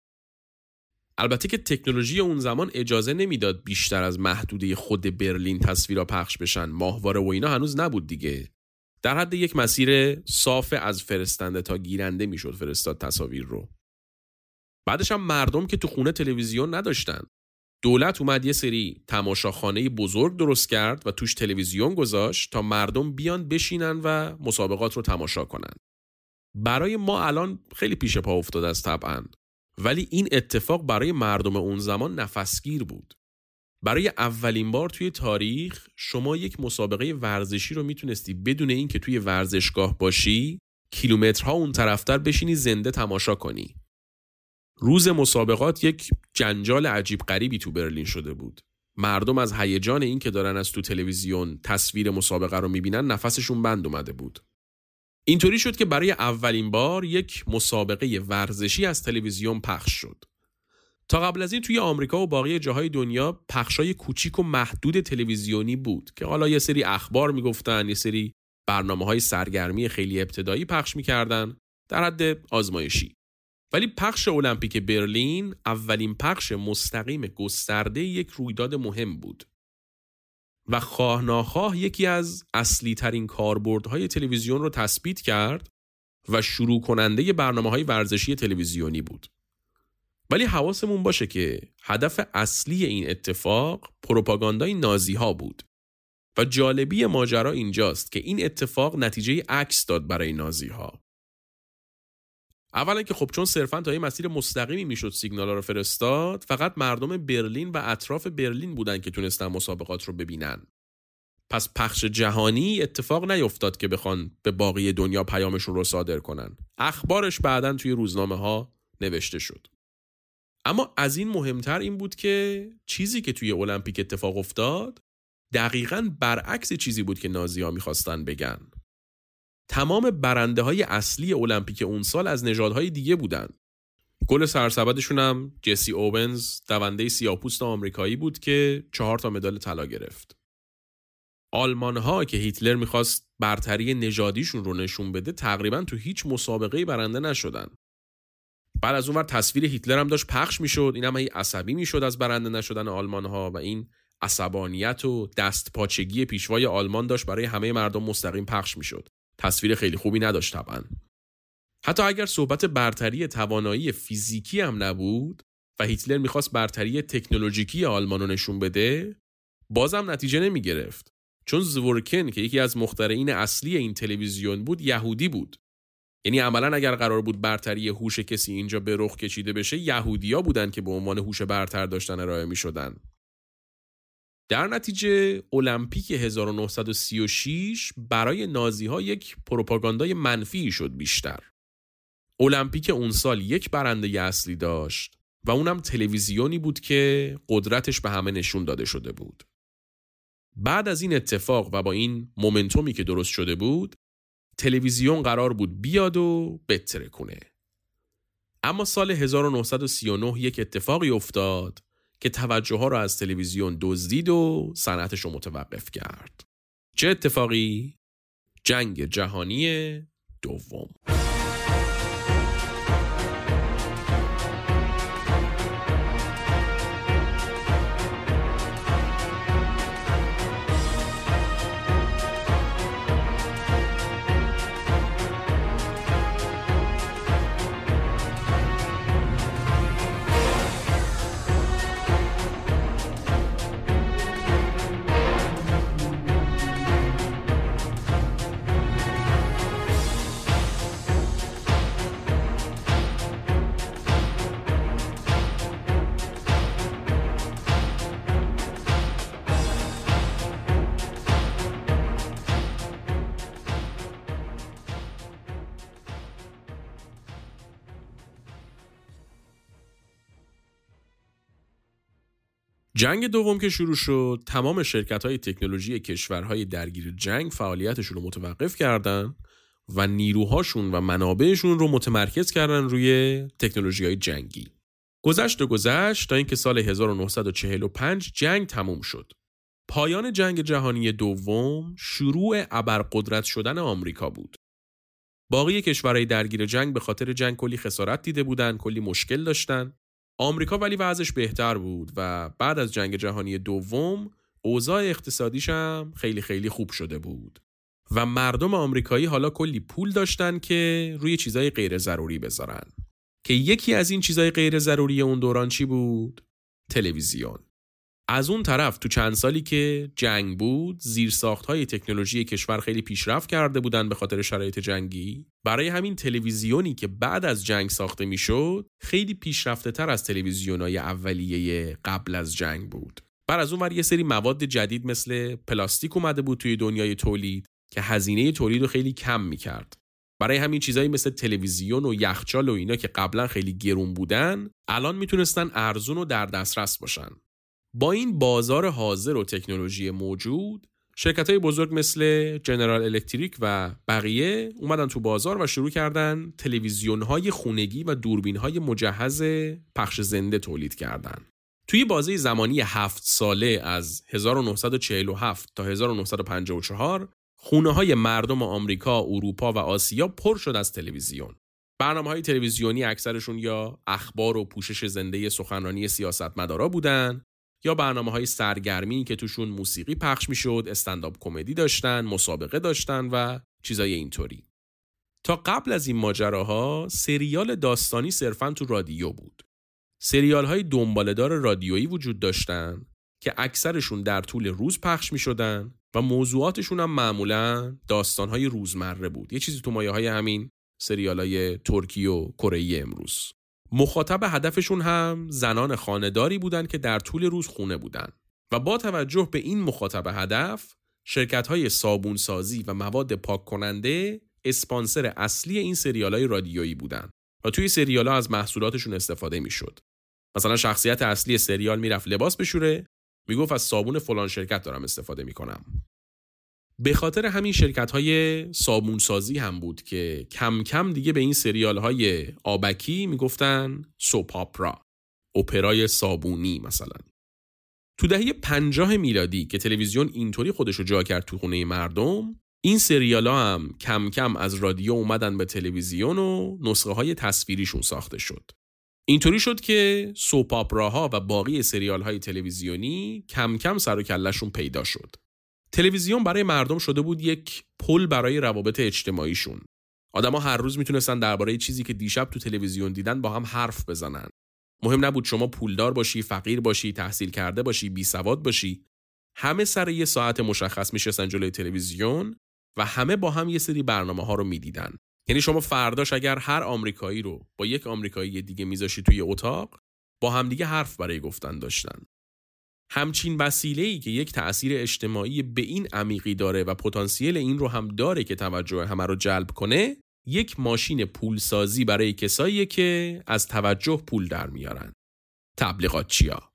S1: البته که تکنولوژی اون زمان اجازه نمیداد بیشتر از محدوده خود برلین تصویرها پخش بشن. ماهواره و اینا هنوز نبود دیگه. در حد یک مسیر صاف از فرستنده تا گیرنده میشد فرستاد تصاویر رو. بعدش هم مردم که تو خونه تلویزیون نداشتن. دولت اومد یه سری تماشاخانه بزرگ درست کرد و توش تلویزیون گذاشت تا مردم بیان بشینن و مسابقات رو تماشا کنن. برای ما الان خیلی پیش پا افتاده است طبعاً. ولی این اتفاق برای مردم اون زمان نفسگیر بود. برای اولین بار توی تاریخ شما یک مسابقه ورزشی رو میتونستی بدون این که توی ورزشگاه باشی کیلومترها اون طرفتر بشینی زنده تماشا کنی. روز مسابقات یک جنجال عجیب غریبی تو برلین شده بود. مردم از هیجان این که دارن از تو تلویزیون تصویر مسابقه رو میبینن نفسشون بند اومده بود. اینطوری شد که برای اولین بار یک مسابقه ورزشی از تلویزیون پخش شد. تا قبل از این توی آمریکا و باقی جاهای دنیا پخشای کوچیک و محدود تلویزیونی بود که حالا یه سری اخبار میگفتن، یه سری برنامه‌های سرگرمی خیلی ابتدایی پخش میکردن در حد آزمایشی. ولی پخش المپیک برلین اولین پخش مستقیم گسترده یک رویداد مهم بود و خواه ناخواه یکی از اصلی ترین کاربردهای تلویزیون رو تثبیت کرد و شروع کننده برنامه‌های ورزشی تلویزیونی بود. ولی حواسمون باشه که هدف اصلی این اتفاق پروپاگاندای نازی‌ها بود و جالبی ماجرا اینجاست که این اتفاق نتیجه عکس داد برای نازی‌ها. اولا که خب چون صرفاً تا یه مسیر مستقیمی میشد سیگنالا رو فرستاد، فقط مردم برلین و اطراف برلین بودن که تونستن مسابقات رو ببینن. پس پخش جهانی اتفاق نیفتاد که بخوان به باقی دنیا پیامشون رو صادر کنن. اخبارش بعداً توی روزنامه‌ها نوشته شد. اما از این مهمتر این بود که چیزی که توی المپیک اتفاق افتاد دقیقاً برعکس چیزی بود که نازی‌ها می‌خواستن بگن. تمام برنده‌های اصلی المپیک اون سال از نژادهای دیگه بودن. گل سرسبدشون هم جسی اوونز، دونده سیاه‌پوست آمریکایی بود که 4 مدال طلا گرفت. آلمان‌ها که هیتلر می‌خواست برتری نژادیشون رو نشون بده تقریباً تو هیچ مسابقه‌ای برنده نشدن. بعد از اونور تصویر هیتلر هم داشت پخش میشد، اینم هی عصبی میشد از برنده نشدن آلمان‌ها و این عصبانیت و دستپاچگی پیشوای آلمان داشت برای همه مردم مستقیم پخش میشد. تصویر خیلی خوبی نداشت طبعا. حتی اگر صحبت برتری توانایی فیزیکی هم نبود و هیتلر میخواست برتری تکنولوژیکی آلمان رو نشون بده، بازم نتیجه نمی گرفت. چون زورکن که یکی از مخترعین اصلی این تلویزیون بود یهودی بود. یعنی عملاً اگر قرار بود برتری هوش کسی اینجا به رخ کشیده بشه، یهودیا بودن که به عنوان هوش برتر داشتن ارائه میشدن. در نتیجه المپیک 1936 برای نازی‌ها یک پروپاگاندای منفی شد بیشتر. المپیک اون سال یک برنده اصلی داشت و اونم تلویزیونی بود که قدرتش به همه نشون داده شده بود. بعد از این اتفاق و با این مومنتومی که درست شده بود، تلویزیون قرار بود بیاد و بتره کنه. اما سال 1939 یک اتفاقی افتاد که توجه ها رو از تلویزیون دزدید و صنعتش رو متوقف کرد. چه اتفاقی؟ جنگ جهانی دوم. جنگ دوم که شروع شد، تمام شرکت‌های تکنولوژی کشورهای درگیر جنگ فعالیتشون رو متوقف کردن و نیروهاشون و منابعشون رو متمرکز کردن روی تکنولوژی‌های جنگی. گذشت تا اینکه سال 1945 جنگ تموم شد. پایان جنگ جهانی دوم شروع ابرقدرت شدن آمریکا بود. باقی کشورهای درگیر جنگ به خاطر جنگ کلی خسارت دیده بودن، کلی مشکل داشتن. آمریکا ولی وضعش بهتر بود و بعد از جنگ جهانی دوم اوضاع اقتصادیش هم خیلی خیلی خوب شده بود و مردم آمریکایی حالا کلی پول داشتن که روی چیزای غیر ضروری بذارن. که یکی از این چیزای غیر ضروری اون دوران چی بود؟ تلویزیون. از اون طرف تو چند سالی که جنگ بود، زیرساخت‌های تکنولوژی کشور خیلی پیشرفت کرده بودن به خاطر شرایط جنگی. برای همین تلویزیونی که بعد از جنگ ساخته میشد، خیلی پیشرفته‌تر از تلویزیون‌های اولیه قبل از جنگ بود. بعد از اون ور یه سری مواد جدید مثل پلاستیک اومده بود توی دنیای تولید که هزینه تولید رو خیلی کم می‌کرد. برای همین چیزایی مثل تلویزیون و یخچال و اینا که قبلا خیلی گرون بودن، الان میتونستن ارزون و در دسترس باشن. با این بازار حاضر و تکنولوژی موجود، شرکت‌های بزرگ مثل جنرال الکتریک و بقیه اومدن تو بازار و شروع کردن تلویزیون‌های خونگی و دوربین‌های مجهز پخش زنده تولید کردن. توی بازه زمانی 7 ساله از 1947 تا 1954 خونه‌های مردم آمریکا، اروپا و آسیا پر شد از تلویزیون. برنامه‌های تلویزیونی اکثرشون یا اخبار و پوشش زنده سخنرانی سیاستمدارا بودن یا برنامه‌های سرگرمی که توشون موسیقی پخش می‌شد، استندآپ کمدی داشتن، مسابقه داشتن و چیزای اینطوری. تا قبل از این ماجراها سریال داستانی صرفاً تو رادیو بود. سریال‌های دنباله‌دار رادیویی وجود داشتن که اکثرشون در طول روز پخش می‌شدن و موضوعاتشون هم معمولاً داستان‌های روزمره بود. یه چیزی تو مایه‌های همین سریال‌های ترکی و کره‌ای امروز. مخاطب هدفشون هم زنان خانه‌داری بودن که در طول روز خونه بودن و با توجه به این مخاطب هدف، شرکت‌های صابونسازی و مواد پاک کننده اسپانسر اصلی این سریال‌های رادیویی بودن و توی سریال‌ها از محصولاتشون استفاده می‌شد. مثلا شخصیت اصلی سریال میرفت لباس بشوره، میگفت از صابون فلان شرکت دارم استفاده میکنم. به خاطر همین شرکت‌های صابونسازی هم بود که کم کم دیگه به این سریال‌های آبکی میگفتن سوپ اپرا، اپرای صابونی مثلا. تو دهه 50 میلادی که تلویزیون اینطوری خودشو جا کرد تو خونه مردم، این سریال‌ها هم کم کم از رادیو اومدن به تلویزیون و نسخه‌های تصویریشون ساخته شد. اینطوری شد که سوپ اپراها و باقی سریال‌های تلویزیونی کم کم سر و کله‌شون پیدا شد. تلویزیون برای مردم شده بود یک پل برای روابط اجتماعیشون. آدم‌ها هر روز میتونستن درباره چیزی که دیشب تو تلویزیون دیدن با هم حرف بزنن. مهم نبود شما پولدار باشی، فقیر باشی، تحصیل کرده باشی، بی سواد باشی. همه سر یه ساعت مشخص میشستن جلوی تلویزیون و همه با هم یه سری برنامه‌ها رو میدیدن. یعنی شما فرداش اگر هر آمریکایی رو با یک آمریکایی دیگه میذاشی توی اتاق، با هم دیگه حرف برای گفتن داشتن. همچین وسیله‌ای که یک تأثیر اجتماعی به این عمیقی داره و پتانسیل این رو هم داره که توجه همه رو جلب کنه، یک ماشین پولسازی برای کساییه که از توجه پول در میارن. تبلیغاتچیا.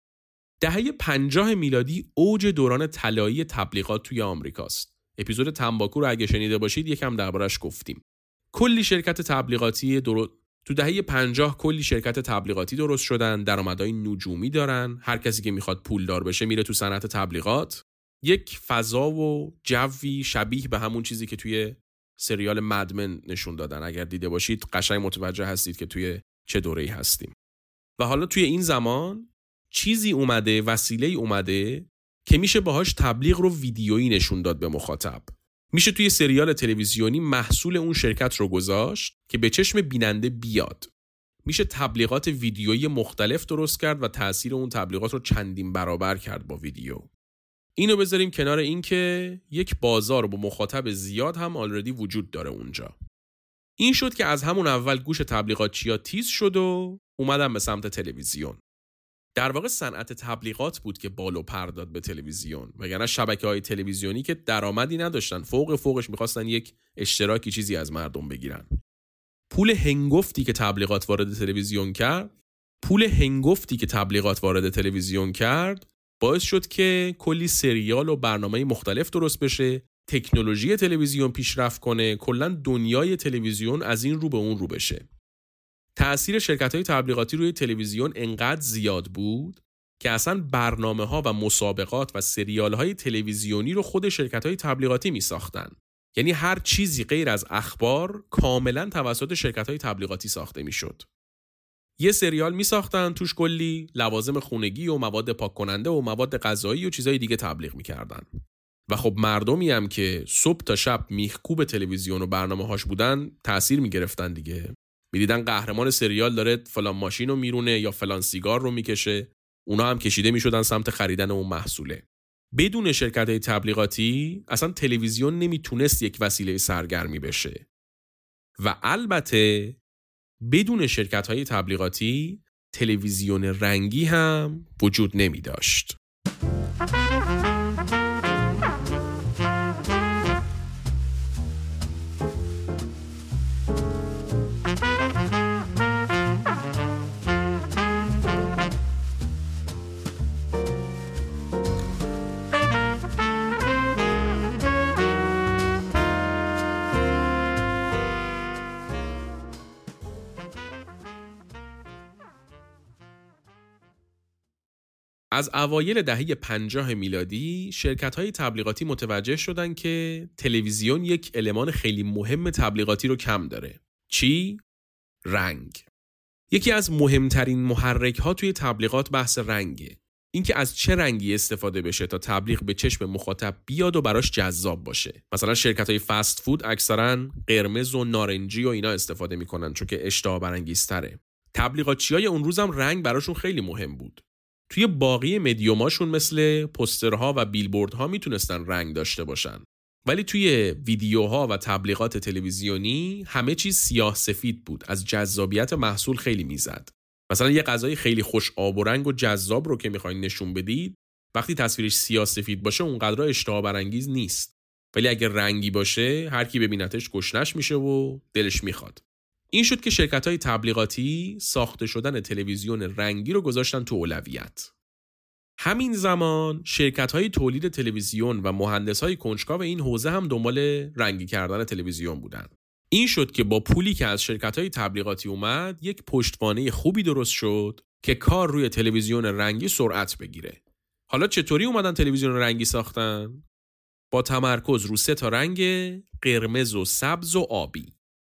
S1: دهه 50 میلادی اوج دوران طلایی تبلیغات توی آمریکاست. اپیزود تنباکو رو اگه شنیده باشید یکم دربارش گفتیم. کلی شرکت تبلیغاتی تو دهه 50 کلی شرکت تبلیغاتی درست شدن، درآمدهای نجومی دارن. هر کسی که میخواد پولدار بشه میره تو صنعت تبلیغات. یک فضا و جوی شبیه به همون چیزی که توی سریال مدمن نشون دادن. اگر دیده باشید قشنگ متوجه هستید که توی چه دوره‌ای هستیم. و حالا توی این زمان چیزی اومده، وسیله‌ای اومده که میشه باهاش تبلیغ رو ویدیویی نشون داد به مخاطب. میشه توی سریال تلویزیونی محصول اون شرکت رو گذاشت که به چشم بیننده بیاد. میشه تبلیغات ویدیویی مختلف درست کرد و تأثیر اون تبلیغات رو چندین برابر کرد با ویدیو. اینو بذاریم کنار این که یک بازار با مخاطب زیاد هم آلردی وجود داره اونجا. این شد که از همون اول گوش تبلیغاتچیا تیز شد و اومدن به سمت تلویزیون. در واقع صنعت تبلیغات بود که بالو پر داد به تلویزیون، وگرنه شبکه‌های تلویزیونی که درآمدی نداشتن، فوقش می‌خواستن یک اشتراکی چیزی از مردم بگیرن. پول هنگفتی که تبلیغات وارد تلویزیون کرد باعث شد که کلی سریال و برنامه مختلف درست بشه، تکنولوژی تلویزیون پیشرفت کنه، کلاً دنیای تلویزیون از این رو به اون رو بشه. تأثیر شرکت‌های تبلیغاتی روی تلویزیون انقدر زیاد بود که اصلا برنامه‌ها و مسابقات و سریال‌های تلویزیونی رو خود شرکت‌های تبلیغاتی می‌ساختن. یعنی هر چیزی غیر از اخبار کاملاً توسط شرکت‌های تبلیغاتی ساخته می‌شد. یه سریال می‌ساختن توش کلی لوازم خونگی و مواد پاک کننده و مواد غذایی و چیزای دیگه تبلیغ می‌کردن. و خب مردمی هم که صبح تا شب میخکوب تلویزیون و برنامه‌هاش بودن تأثیر می‌گرفتن دیگه. می‌دیدن قهرمان سریال داره فلان ماشین رو میرونه یا فلان سیگار رو میکشه، اونا هم کشیده میشدن سمت خریدن اون محصوله. بدون شرکت‌های تبلیغاتی اصلا تلویزیون نمیتونست یک وسیله سرگرمی بشه. و البته بدون شرکت‌های تبلیغاتی تلویزیون رنگی هم وجود نمی داشت. از اوایل دهه 50 میلادی شرکت‌های تبلیغاتی متوجه شدن که تلویزیون یک المان خیلی مهم تبلیغاتی رو کم داره. چی؟ رنگ. یکی از مهمترین محرک‌ها توی تبلیغات بحث رنگه. اینکه از چه رنگی استفاده بشه تا تبلیغ به چشم مخاطب بیاد و براش جذاب باشه. مثلا شرکت‌های فست فود اکثراً قرمز و نارنجی و اینا استفاده می‌کنن چون که اشتها برانگیزتره. تبلیغاتچیای اون روزم رنگ براشون خیلی مهم بود. توی باقی مدیوماشون مثل پوسترها و بیلبوردها میتونستن رنگ داشته باشن. ولی توی ویدیوها و تبلیغات تلویزیونی همه چیز سیاه سفید بود. از جذابیت محصول خیلی میزد. مثلا یه غذای خیلی خوش آب و رنگ و جذاب رو که میخواین نشون بدید، وقتی تصویرش سیاه سفید باشه اونقدر اشتها برانگیز نیست. ولی اگه رنگی باشه هر کی ببینتش گشنش میشه و دلش میخواد. این شد که شرکت‌های تبلیغاتی ساخته شدن تلویزیون رنگی رو گذاشتن تو اولویت. همین زمان شرکت‌های تولید تلویزیون و مهندس‌های کنجکاو این حوزه هم دنبال رنگی کردن تلویزیون بودن. این شد که با پولی که از شرکت‌های تبلیغاتی اومد، یک پشتوانه خوبی درست شد که کار روی تلویزیون رنگی سرعت بگیره. حالا چطوری اومدن تلویزیون رنگی ساختن؟ با تمرکز رو 3 رنگ: قرمز و سبز و آبی.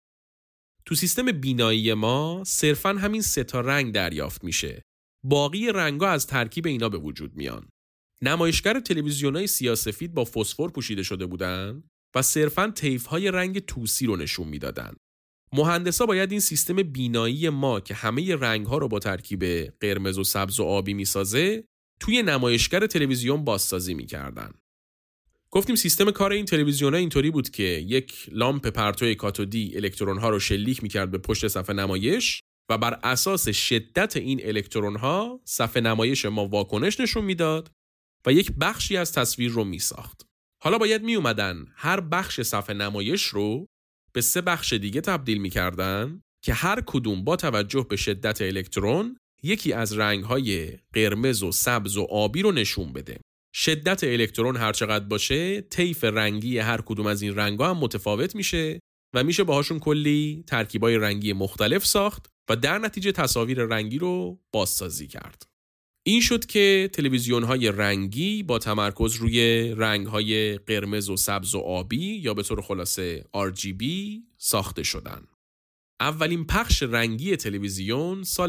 S1: تو سیستم بینایی ما صرفاً همین 3 رنگ دریافت میشه. باقی رنگا از ترکیب اینا به وجود میان. نمایشگر تلویزیونای سیاه‌سفید با فسفر پوشیده شده بودن و صرفاً طیف‌های رنگ توسی رو نشون میدادن. مهندسا باید این سیستم بینایی ما که همه رنگ‌ها رو با ترکیب قرمز و سبز و آبی میسازه، توی نمایشگر تلویزیون بازسازی میکردن. گفتیم سیستم کار این تلویزیون‌ها اینطوری بود که یک لامپ پرتو کاتودی الکترون‌ها رو شلیک می‌کرد به پشت صفحه نمایش و بر اساس شدت این الکترون‌ها صفحه نمایش ما واکنش نشون میداد و یک بخشی از تصویر رو میساخت. حالا باید میومدن هر بخش صفحه نمایش رو به 3 بخش دیگه تبدیل می‌کردن که هر کدوم با توجه به شدت الکترون یکی از رنگ‌های قرمز و سبز و آبی رو نشون بده. شدت الکترون هر چقدر باشه، طیف رنگی هر کدوم از این رنگ‌ها هم متفاوت میشه و میشه باهاشون کلی ترکیبای رنگی مختلف ساخت و در نتیجه تصاویر رنگی رو بازسازی کرد. این شد که تلویزیون‌های رنگی با تمرکز روی رنگ‌های قرمز و سبز و آبی یا به طور خلاصه RGB ساخته شدن. اولین پخش رنگی تلویزیون سال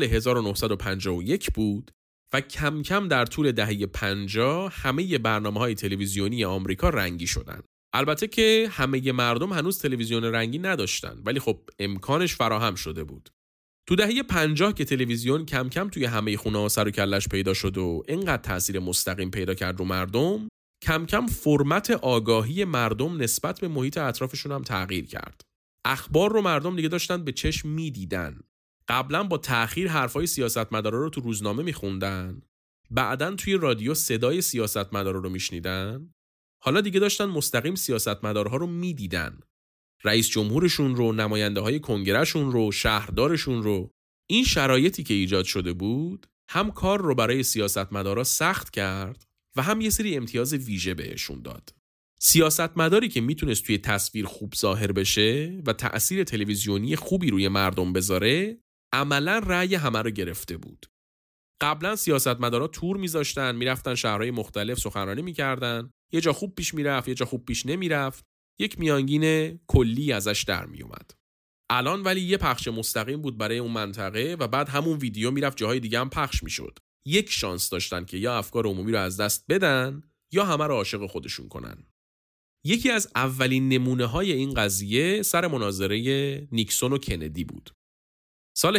S1: 1951 بود و کم کم در طول دهه 50 همه برنامه‌های تلویزیونی آمریکا رنگی شدن. البته که همه مردم هنوز تلویزیون رنگی نداشتن، ولی خب امکانش فراهم شده بود. تو دهه 50 که تلویزیون کم کم توی همه خونه‌ها سر و کلش پیدا شد و اینقدر تاثیر مستقیم پیدا کرد رو مردم، کم کم فرمت آگاهی مردم نسبت به محیط اطرافشون هم تغییر کرد. اخبار رو مردم دیگه داشتن به چشم می‌دیدن. قبلا با تأخیر حرفای سیاستمدارا رو تو روزنامه میخوندن، بعدن توی رادیو صدای سیاستمدارا رو میشنیدن، حالا دیگه داشتن مستقیم سیاستمدارها رو میدیدن. رئیس جمهورشون رو، نماینده های کنگرهشون رو، شهردارشون رو. این شرایطی که ایجاد شده بود هم کار رو برای سیاستمدارا سخت کرد و هم یه سری امتیاز ویژه بهشون داد. سیاستمداری که میتونست توی تصویر خوب ظاهر بشه و تأثیر تلویزیونی خوبی روی مردم بذاره، عملاً رأی همه رو گرفته بود. قبلا سیاستمدارا تور میذاشتن، میرفتن شهرهای مختلف سخنرانی میکردن، یه جا خوب پیش میرفت، یه جا خوب پیش نمیرفت، یک میانگین کلی ازش در میومد. الان ولی یه پخش مستقیم بود برای اون منطقه و بعد همون ویدیو میرفت جاهای دیگه هم پخش میشد. یک شانس داشتن که یا افکار عمومی رو از دست بدن یا همه رو عاشق خودشون کنن. یکی از اولین نمونه‌های این قضیه سر مناظره نیکسون و کندی بود. سال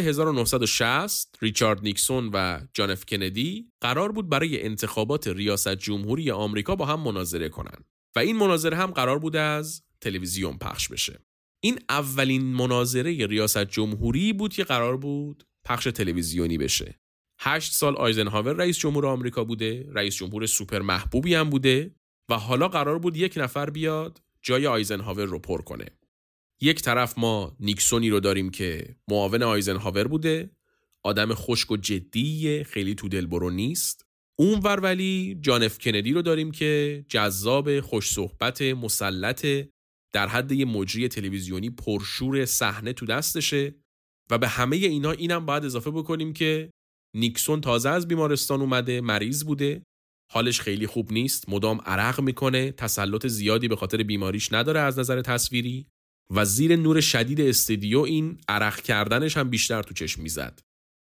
S1: 1960 ریچارد نیکسون و جان اف کندی قرار بود برای انتخابات ریاست جمهوری آمریکا با هم مناظره کنن و این مناظره هم قرار بود از تلویزیون پخش بشه. این اولین مناظره ریاست جمهوری بود که قرار بود پخش تلویزیونی بشه. 8 سال آیزنهاور رئیس جمهور آمریکا بوده، رئیس جمهور سوپر محبوبی هم بوده و حالا قرار بود یک نفر بیاد جای آیزنهاور رو پر کنه. یک طرف ما نیکسونی رو داریم که معاون آیزنهاور بوده، آدم خشک و جدیه، خیلی تو دلبرو نیست. اونور ولی جان اف کندی رو داریم که جذاب، خوش صحبت، مسلط، در حد یه مجری تلویزیونی پرشور صحنه تو دستشه و به همه اینا اینم باید اضافه بکنیم که نیکسون تازه از بیمارستان اومده، مریض بوده، حالش خیلی خوب نیست، مدام عرق میکنه، تسلط زیادی به خاطر بیماریش نداره از نظر تصویری و زیر نور شدید استودیو این عرق کردنش هم بیشتر تو چشم میزد.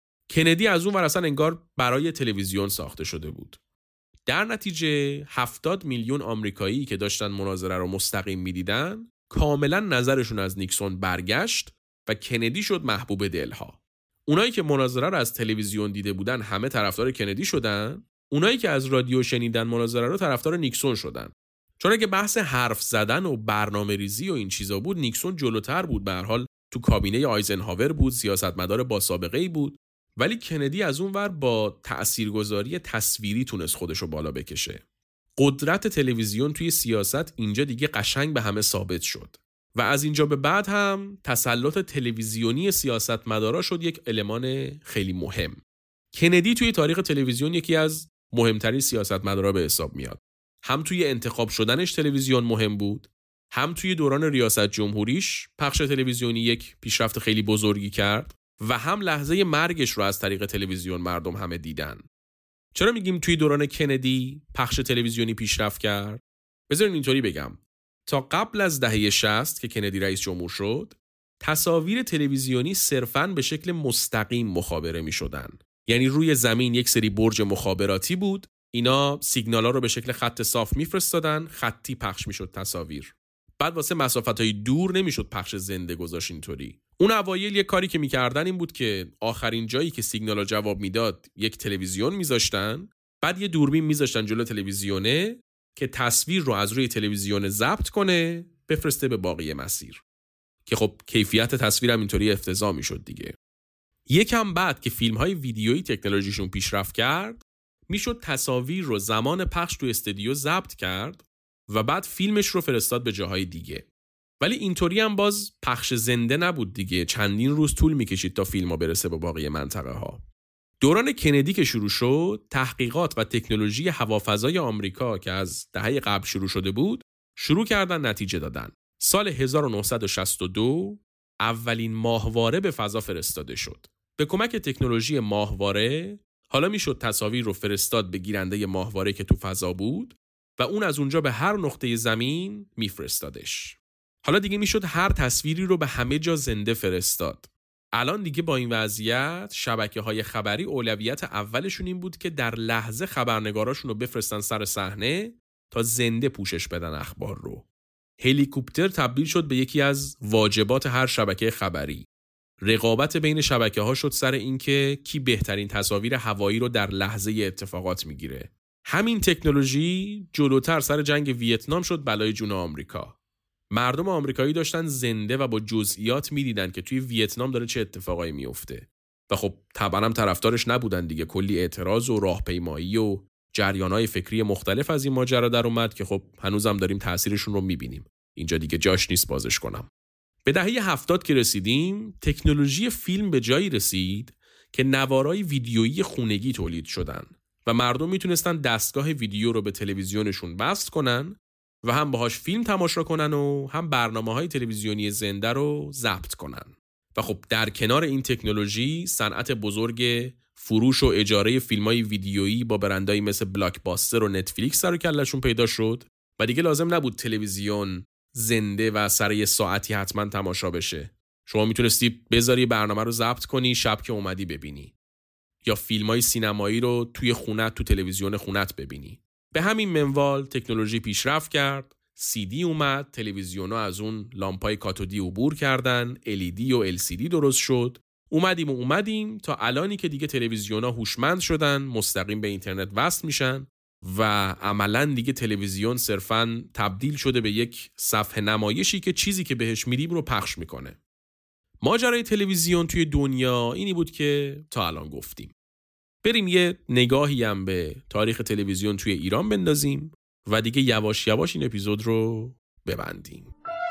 S1: کندی از اون ور اصلا انگار برای تلویزیون ساخته شده بود. در نتیجه 70 میلیون آمریکایی که داشتن مناظره رو مستقیم میدیدن کاملا نظرشون از نیکسون برگشت و کندی شد محبوب دلها. اونایی که مناظره رو از تلویزیون دیده بودن همه طرفدار کندی شدن، اونایی که از رادیو شنیدن مناظره رو طرفدار نیکسون شدن. چون اگه بحث حرف زدن و برنامه‌ریزی و این چیزا بود، نیکسون جلوتر بود، به هر حال تو کابینه آیزنهاور بود، سیاستمدار با سابقه‌ای بود، ولی کندی از اون ور با تأثیرگذاری تصویری تونست خودشو بالا بکشه. قدرت تلویزیون توی سیاست اینجا دیگه قشنگ به همه ثابت شد و از اینجا به بعد هم تسلط تلویزیونی سیاستمدارا شد یک المان خیلی مهم. کندی توی تاریخ تلویزیون یکی از مهمترین سیاستمدارا به حساب میاد. هم توی انتخاب شدنش تلویزیون مهم بود، هم توی دوران ریاست جمهوریش پخش تلویزیونی یک پیشرفت خیلی بزرگی کرد و هم لحظه مرگش رو از طریق تلویزیون مردم همه دیدن. چرا میگیم توی دوران کندی پخش تلویزیونی پیشرفت کرد؟ بذارین اینطوری بگم. تا قبل از دهه 60 که کندی رئیس جمهور شد، تصاویر تلویزیونی صرفاً به شکل مستقیم مخابره میشدن. یعنی روی زمین یک سری برج مخابراتی بود، اینا سیگنالا رو به شکل خط صاف میفرستادن، خطی پخش میشد تصاویر. بعد واسه مسافت‌های دور نمیشد پخش زنده گذاشت اینطوری. اون اوایل یک کاری که میکردن این بود که آخرین جایی که سیگنالا جواب میداد یک تلویزیون میذاشتن، بعد یه دوربین میذاشتن جلو تلویزیونه که تصویر رو از روی تلویزیون ضبط کنه بفرسته به باقی مسیر. که خب کیفیت تصویرم اینطوری افتضاح میشد دیگه. یکم بعد که فیلم‌های ویدیویی تکنولوژیشون پیشرفت کرد، میشد تصاویر رو زمان پخش تو استودیو ضبط کرد و بعد فیلمش رو فرستاد به جاهای دیگه. ولی اینطوری هم باز پخش زنده نبود دیگه، چندین روز طول میکشید تا فیلم‌ها برسه به باقی منطقه ها. دوران کندی که شروع شد، تحقیقات و تکنولوژی هوافضای آمریکا که از دهه قبل شروع شده بود، شروع کردن نتیجه دادن. سال 1962 اولین ماهواره به فضا فرستاده شد. به کمک تکنولوژی ماهواره حالا میشد تصاویر رو فرستاد به گیرنده ماهواره که تو فضا بود و اون از اونجا به هر نقطه زمین میفرستادش. حالا دیگه میشد هر تصویری رو به همه جا زنده فرستاد. الان دیگه با این وضعیت شبکه‌های خبری اولویت اولشون این بود که در لحظه خبرنگاراشون رو بفرستن سر صحنه تا زنده پوشش بدن اخبار رو. هلیکوپتر تبدیل شد به یکی از واجبات هر شبکه خبری. رقابت بین شبکه‌ها شد سر اینکه کی بهترین تصاویر هوایی رو در لحظه اتفاقات میگیره. همین تکنولوژی جلوتر سر جنگ ویتنام شد بلای جون آمریکا. مردم آمریکایی داشتن زنده و با جزئیات میدیدن که توی ویتنام داره چه اتفاقایی میفته و خب طبعا هم طرفدارش نبودن دیگه. کلی اعتراض و راهپیمایی و جریان‌های فکری مختلف از این ماجرا در اومد که خب هنوزم داریم تاثیرشون رو میبینیم. اینجا دیگه جاش نیست بازش کنم. به دهه 70 که رسیدیم، تکنولوژی فیلم به جایی رسید که نوارای ویدیویی خونگی تولید شدن و مردم میتونستن دستگاه ویدیو رو به تلویزیونشون وصل کنن و هم باهاش فیلم تماشا کنن و هم برنامه‌های تلویزیونی زنده رو ضبط کنن. و خب در کنار این تکنولوژی صنعت بزرگ فروش و اجاره فیلم‌های ویدیویی با برندایی مثل بلاکباستر و نتفلیکس سر و کله‌شون پیدا شد و دیگه لازم نبود تلویزیون زنده و سر یه ساعتی حتما تماشا بشه. شما میتونستی بذاری برنامه رو ضبط کنی، شب که اومدی ببینی، یا فیلم‌های سینمایی رو توی خونت تو تلویزیون خونت ببینی. به همین منوال تکنولوژی پیشرفت کرد، CD اومد، تلویزیون‌ها از اون لامپای کاتودی عبور کردن، LED و LCD درست شد اومدیم تا الانی که دیگه تلویزیون‌ها هوشمند شدن، مستقیم به اینترنت وصل میشن و عملاً دیگه تلویزیون صرفاً تبدیل شده به یک صفحه نمایشی که چیزی که بهش میدیم رو پخش میکنه. ماجرای تلویزیون توی دنیا اینی بود که تا الان گفتیم. بریم یه نگاهی هم به تاریخ تلویزیون توی ایران بندازیم و دیگه یواش یواش این اپیزود رو ببندیم.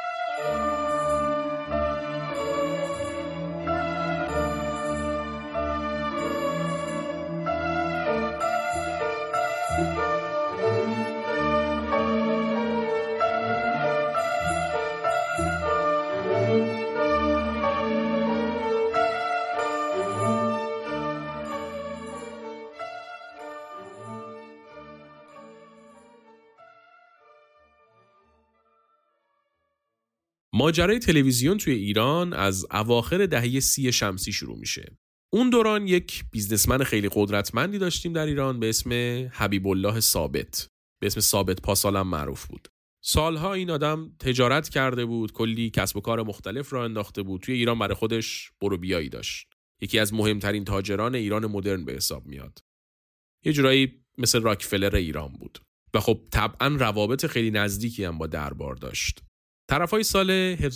S1: ماجرای تلویزیون توی ایران از اواخر دهه 30 شمسی شروع میشه. اون دوران یک بیزنسمن خیلی قدرتمندی داشتیم در ایران به اسم حبیب الله ثابت. به اسم ثابت پاسال هم معروف بود. سالها این آدم تجارت کرده بود، کلی کسب و کار مختلف را انداخته بود. توی ایران برای خودش برو بیایی داشت. یکی از مهمترین تاجران ایران مدرن به حساب میاد. یه جورایی مثل راکفلر ایران بود. و خب طبعاً روابط خیلی نزدیکی هم با دربار داشت. طرفای سال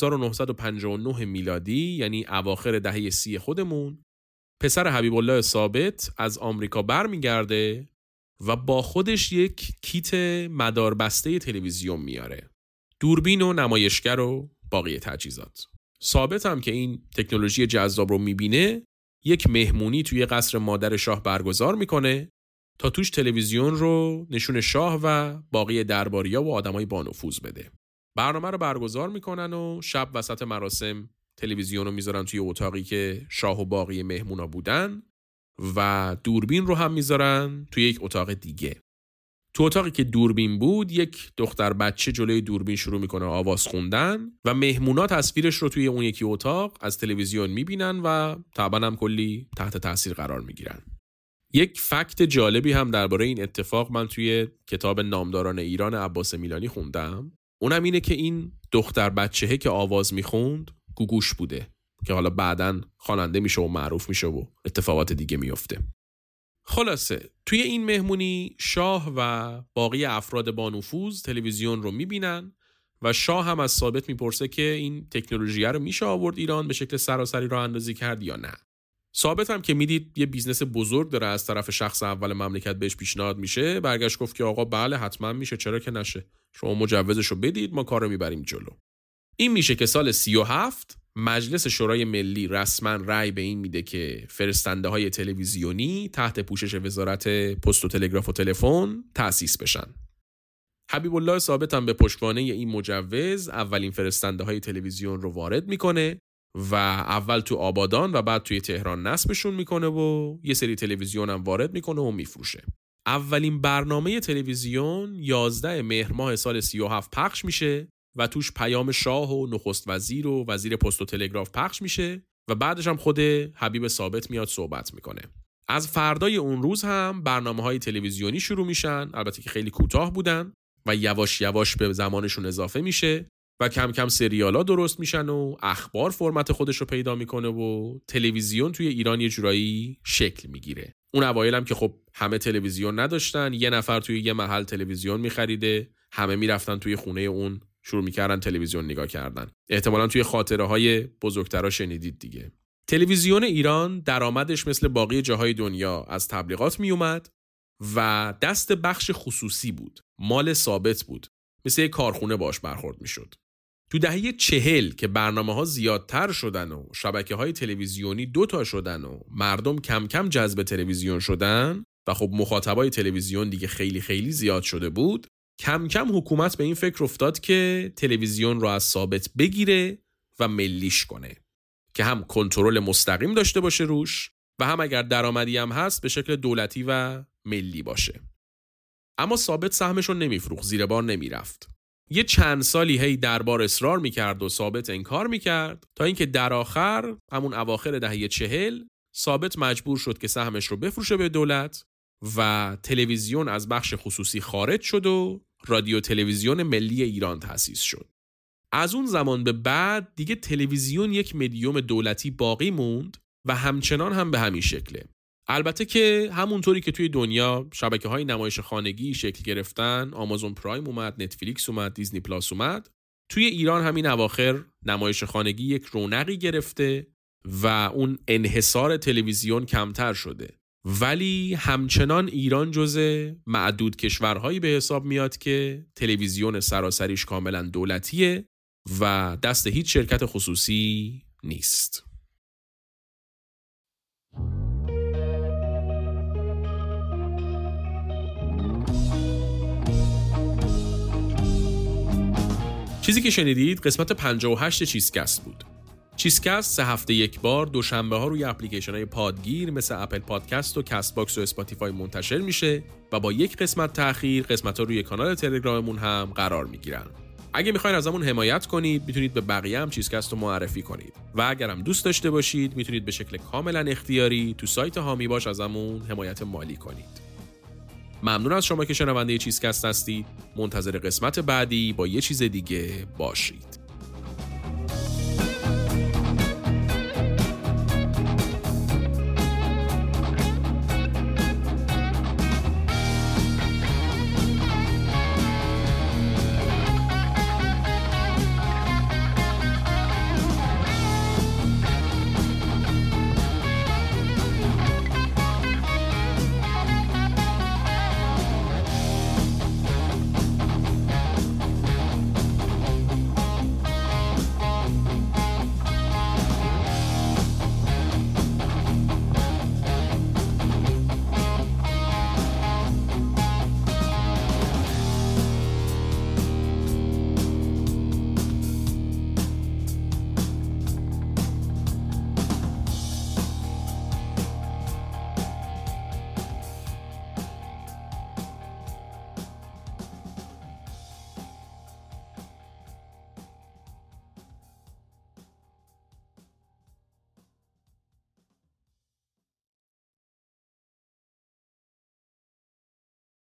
S1: 1959 میلادی، یعنی اواخر دهه 30 خودمون، پسر حبیب الله ثابت از آمریکا برمیگرده و با خودش یک کیت مداربسته تلویزیون میاره. دوربین و نمایشگر و باقی تجهیزات. ثابت هم که این تکنولوژی جذاب رو میبینه، یک مهمونی توی قصر مادر شاه برگزار میکنه تا توش تلویزیون رو نشون شاه و باقی درباریا و آدمای با نفوذ بده. برنامه رو برگزار میکنن و شب وسط مراسم تلویزیون رو میذارن توی اتاقی که شاه و باقی مهمونا بودن و دوربین رو هم میذارن توی یک اتاق دیگه. تو اتاقی که دوربین بود، یک دختر بچه جلوی دوربین شروع میکنه آواز خوندن و مهمونا تصویرش رو توی اون یکی اتاق از تلویزیون میبینن و طبعا هم کلی تحت تاثیر قرار میگیرن. یک فکت جالبی هم درباره این اتفاق من توی کتاب نامداران ایران عباس میلانی خوندم. اونم اینه که این دختر بچه‌ه که آواز میخوند گوگوش بوده که حالا بعداً خواننده میشه و معروف میشه و اتفاقات دیگه میفته. خلاصه توی این مهمونی شاه و باقی افراد با نفوذ تلویزیون رو میبینن و شاه هم از ثابت میپرسه که این تکنولوژی رو میشه آورد ایران به شکل سراسری راه اندازی کرد یا نه. ثابت هم که میدید یه بیزنس بزرگ داره از طرف شخص اول مملکت بهش پیشنهاد میشه، برگشت گفت که آقا بله حتما میشه، چرا که نشه، شما مجوزشو بدید ما کارو میبریم جلو. این میشه که سال 37 مجلس شورای ملی رسما رأی به این میده که فرستنده های تلویزیونی تحت پوشش وزارت پست و تلگراف و تلفن تأسیس بشن. حبیب الله ثابت هم به پشتوانه این مجوز اولین فرستنده های تلویزیون رو وارد میکنه و اول تو آبادان و بعد توی تهران نصبشون میکنه و یه سری تلویزیون هم وارد میکنه و میفروشه. اولین برنامه تلویزیون 11 مهر ماه سال 37 پخش میشه و توش پیام شاه و نخست وزیر و وزیر پست و تلگراف پخش میشه و بعدش هم خود حبیب ثابت میاد صحبت میکنه. از فردای اون روز هم برنامه‌های تلویزیونی شروع میشن، البته که خیلی کوتاه بودن و یواش یواش به زمانشون اضافه میشه و کم کم سریالا درست میشن و اخبار فرمت خودش رو پیدا میکنه و تلویزیون توی ایران یه جورایی شکل میگیره. اون اوایل هم که خب همه تلویزیون نداشتن، یه نفر توی یه محل تلویزیون میخریده، همه میرفتن توی خونه اون شروع میکردن تلویزیون نگاه کردن. احتمالاً توی خاطره های بزرگترا شنیدید دیگه. تلویزیون ایران درآمدش مثل باقی جاهای دنیا از تبلیغات میومد و دست بخش خصوصی بود، مال ثابت بود، مثل یک کارخونه باش برخورد میشد. تو دهه 40 که برنامه‌ها زیادتر شدن و شبکه‌های تلویزیونی 2 شدن و مردم کم کم جذب تلویزیون شدن و خب مخاطبای تلویزیون دیگه خیلی خیلی زیاد شده بود، کم کم حکومت به این فکر افتاد که تلویزیون رو از ثابت بگیره و ملیش کنه که هم کنترل مستقیم داشته باشه روش و هم اگر درآمدی هم هست به شکل دولتی و ملی باشه. اما ثابت سهمشون نمیفروخت، زیر بار نمیرفت. یه چند سالی هی دربار اصرار میکرد و ثابت انکار میکرد تا اینکه در آخر همون اواخر دهه 40 ثابت مجبور شد که سهمش رو بفروشه به دولت و تلویزیون از بخش خصوصی خارج شد و رادیو تلویزیون ملی ایران تأسیس شد. از اون زمان به بعد دیگه تلویزیون یک مدیوم دولتی باقی موند و همچنان هم به همین شکله. البته که همونطوری که توی دنیا شبکه‌های نمایش خانگی شکل گرفتن، آمازون پرایم اومد، نتفلیکس اومد، دیزنی پلاس اومد، توی ایران همین اواخر نمایش خانگی یک رونقی گرفته و اون انحصار تلویزیون کمتر شده. ولی همچنان ایران جزء معدود کشورهایی به حساب میاد که تلویزیون سراسریش کاملا دولتیه و دست هیچ شرکت خصوصی نیست. چیزی که شنیدید قسمت 58 چیزکست بود. چیزکست 3 هفته یک بار دوشنبه ها روی اپلیکیشن‌های پادگیر مثل اپل پادکست و کست باکس و اسپاتیفای منتشر میشه و با یک قسمت تأخیر قسمت‌ها روی کانال تلگراممون هم قرار میگیرن. اگه میخواین ازمون حمایت کنید میتونید به بقیه هم چیزکست رو معرفی کنید و اگر هم دوست داشته باشید میتونید به شکل کاملا اختیاری تو سایت هامی باش ازمون حمایت مالی کنید. ممنون از شما که شنونده چیزکست هستید. منتظر قسمت بعدی با یه چیز دیگه باشید.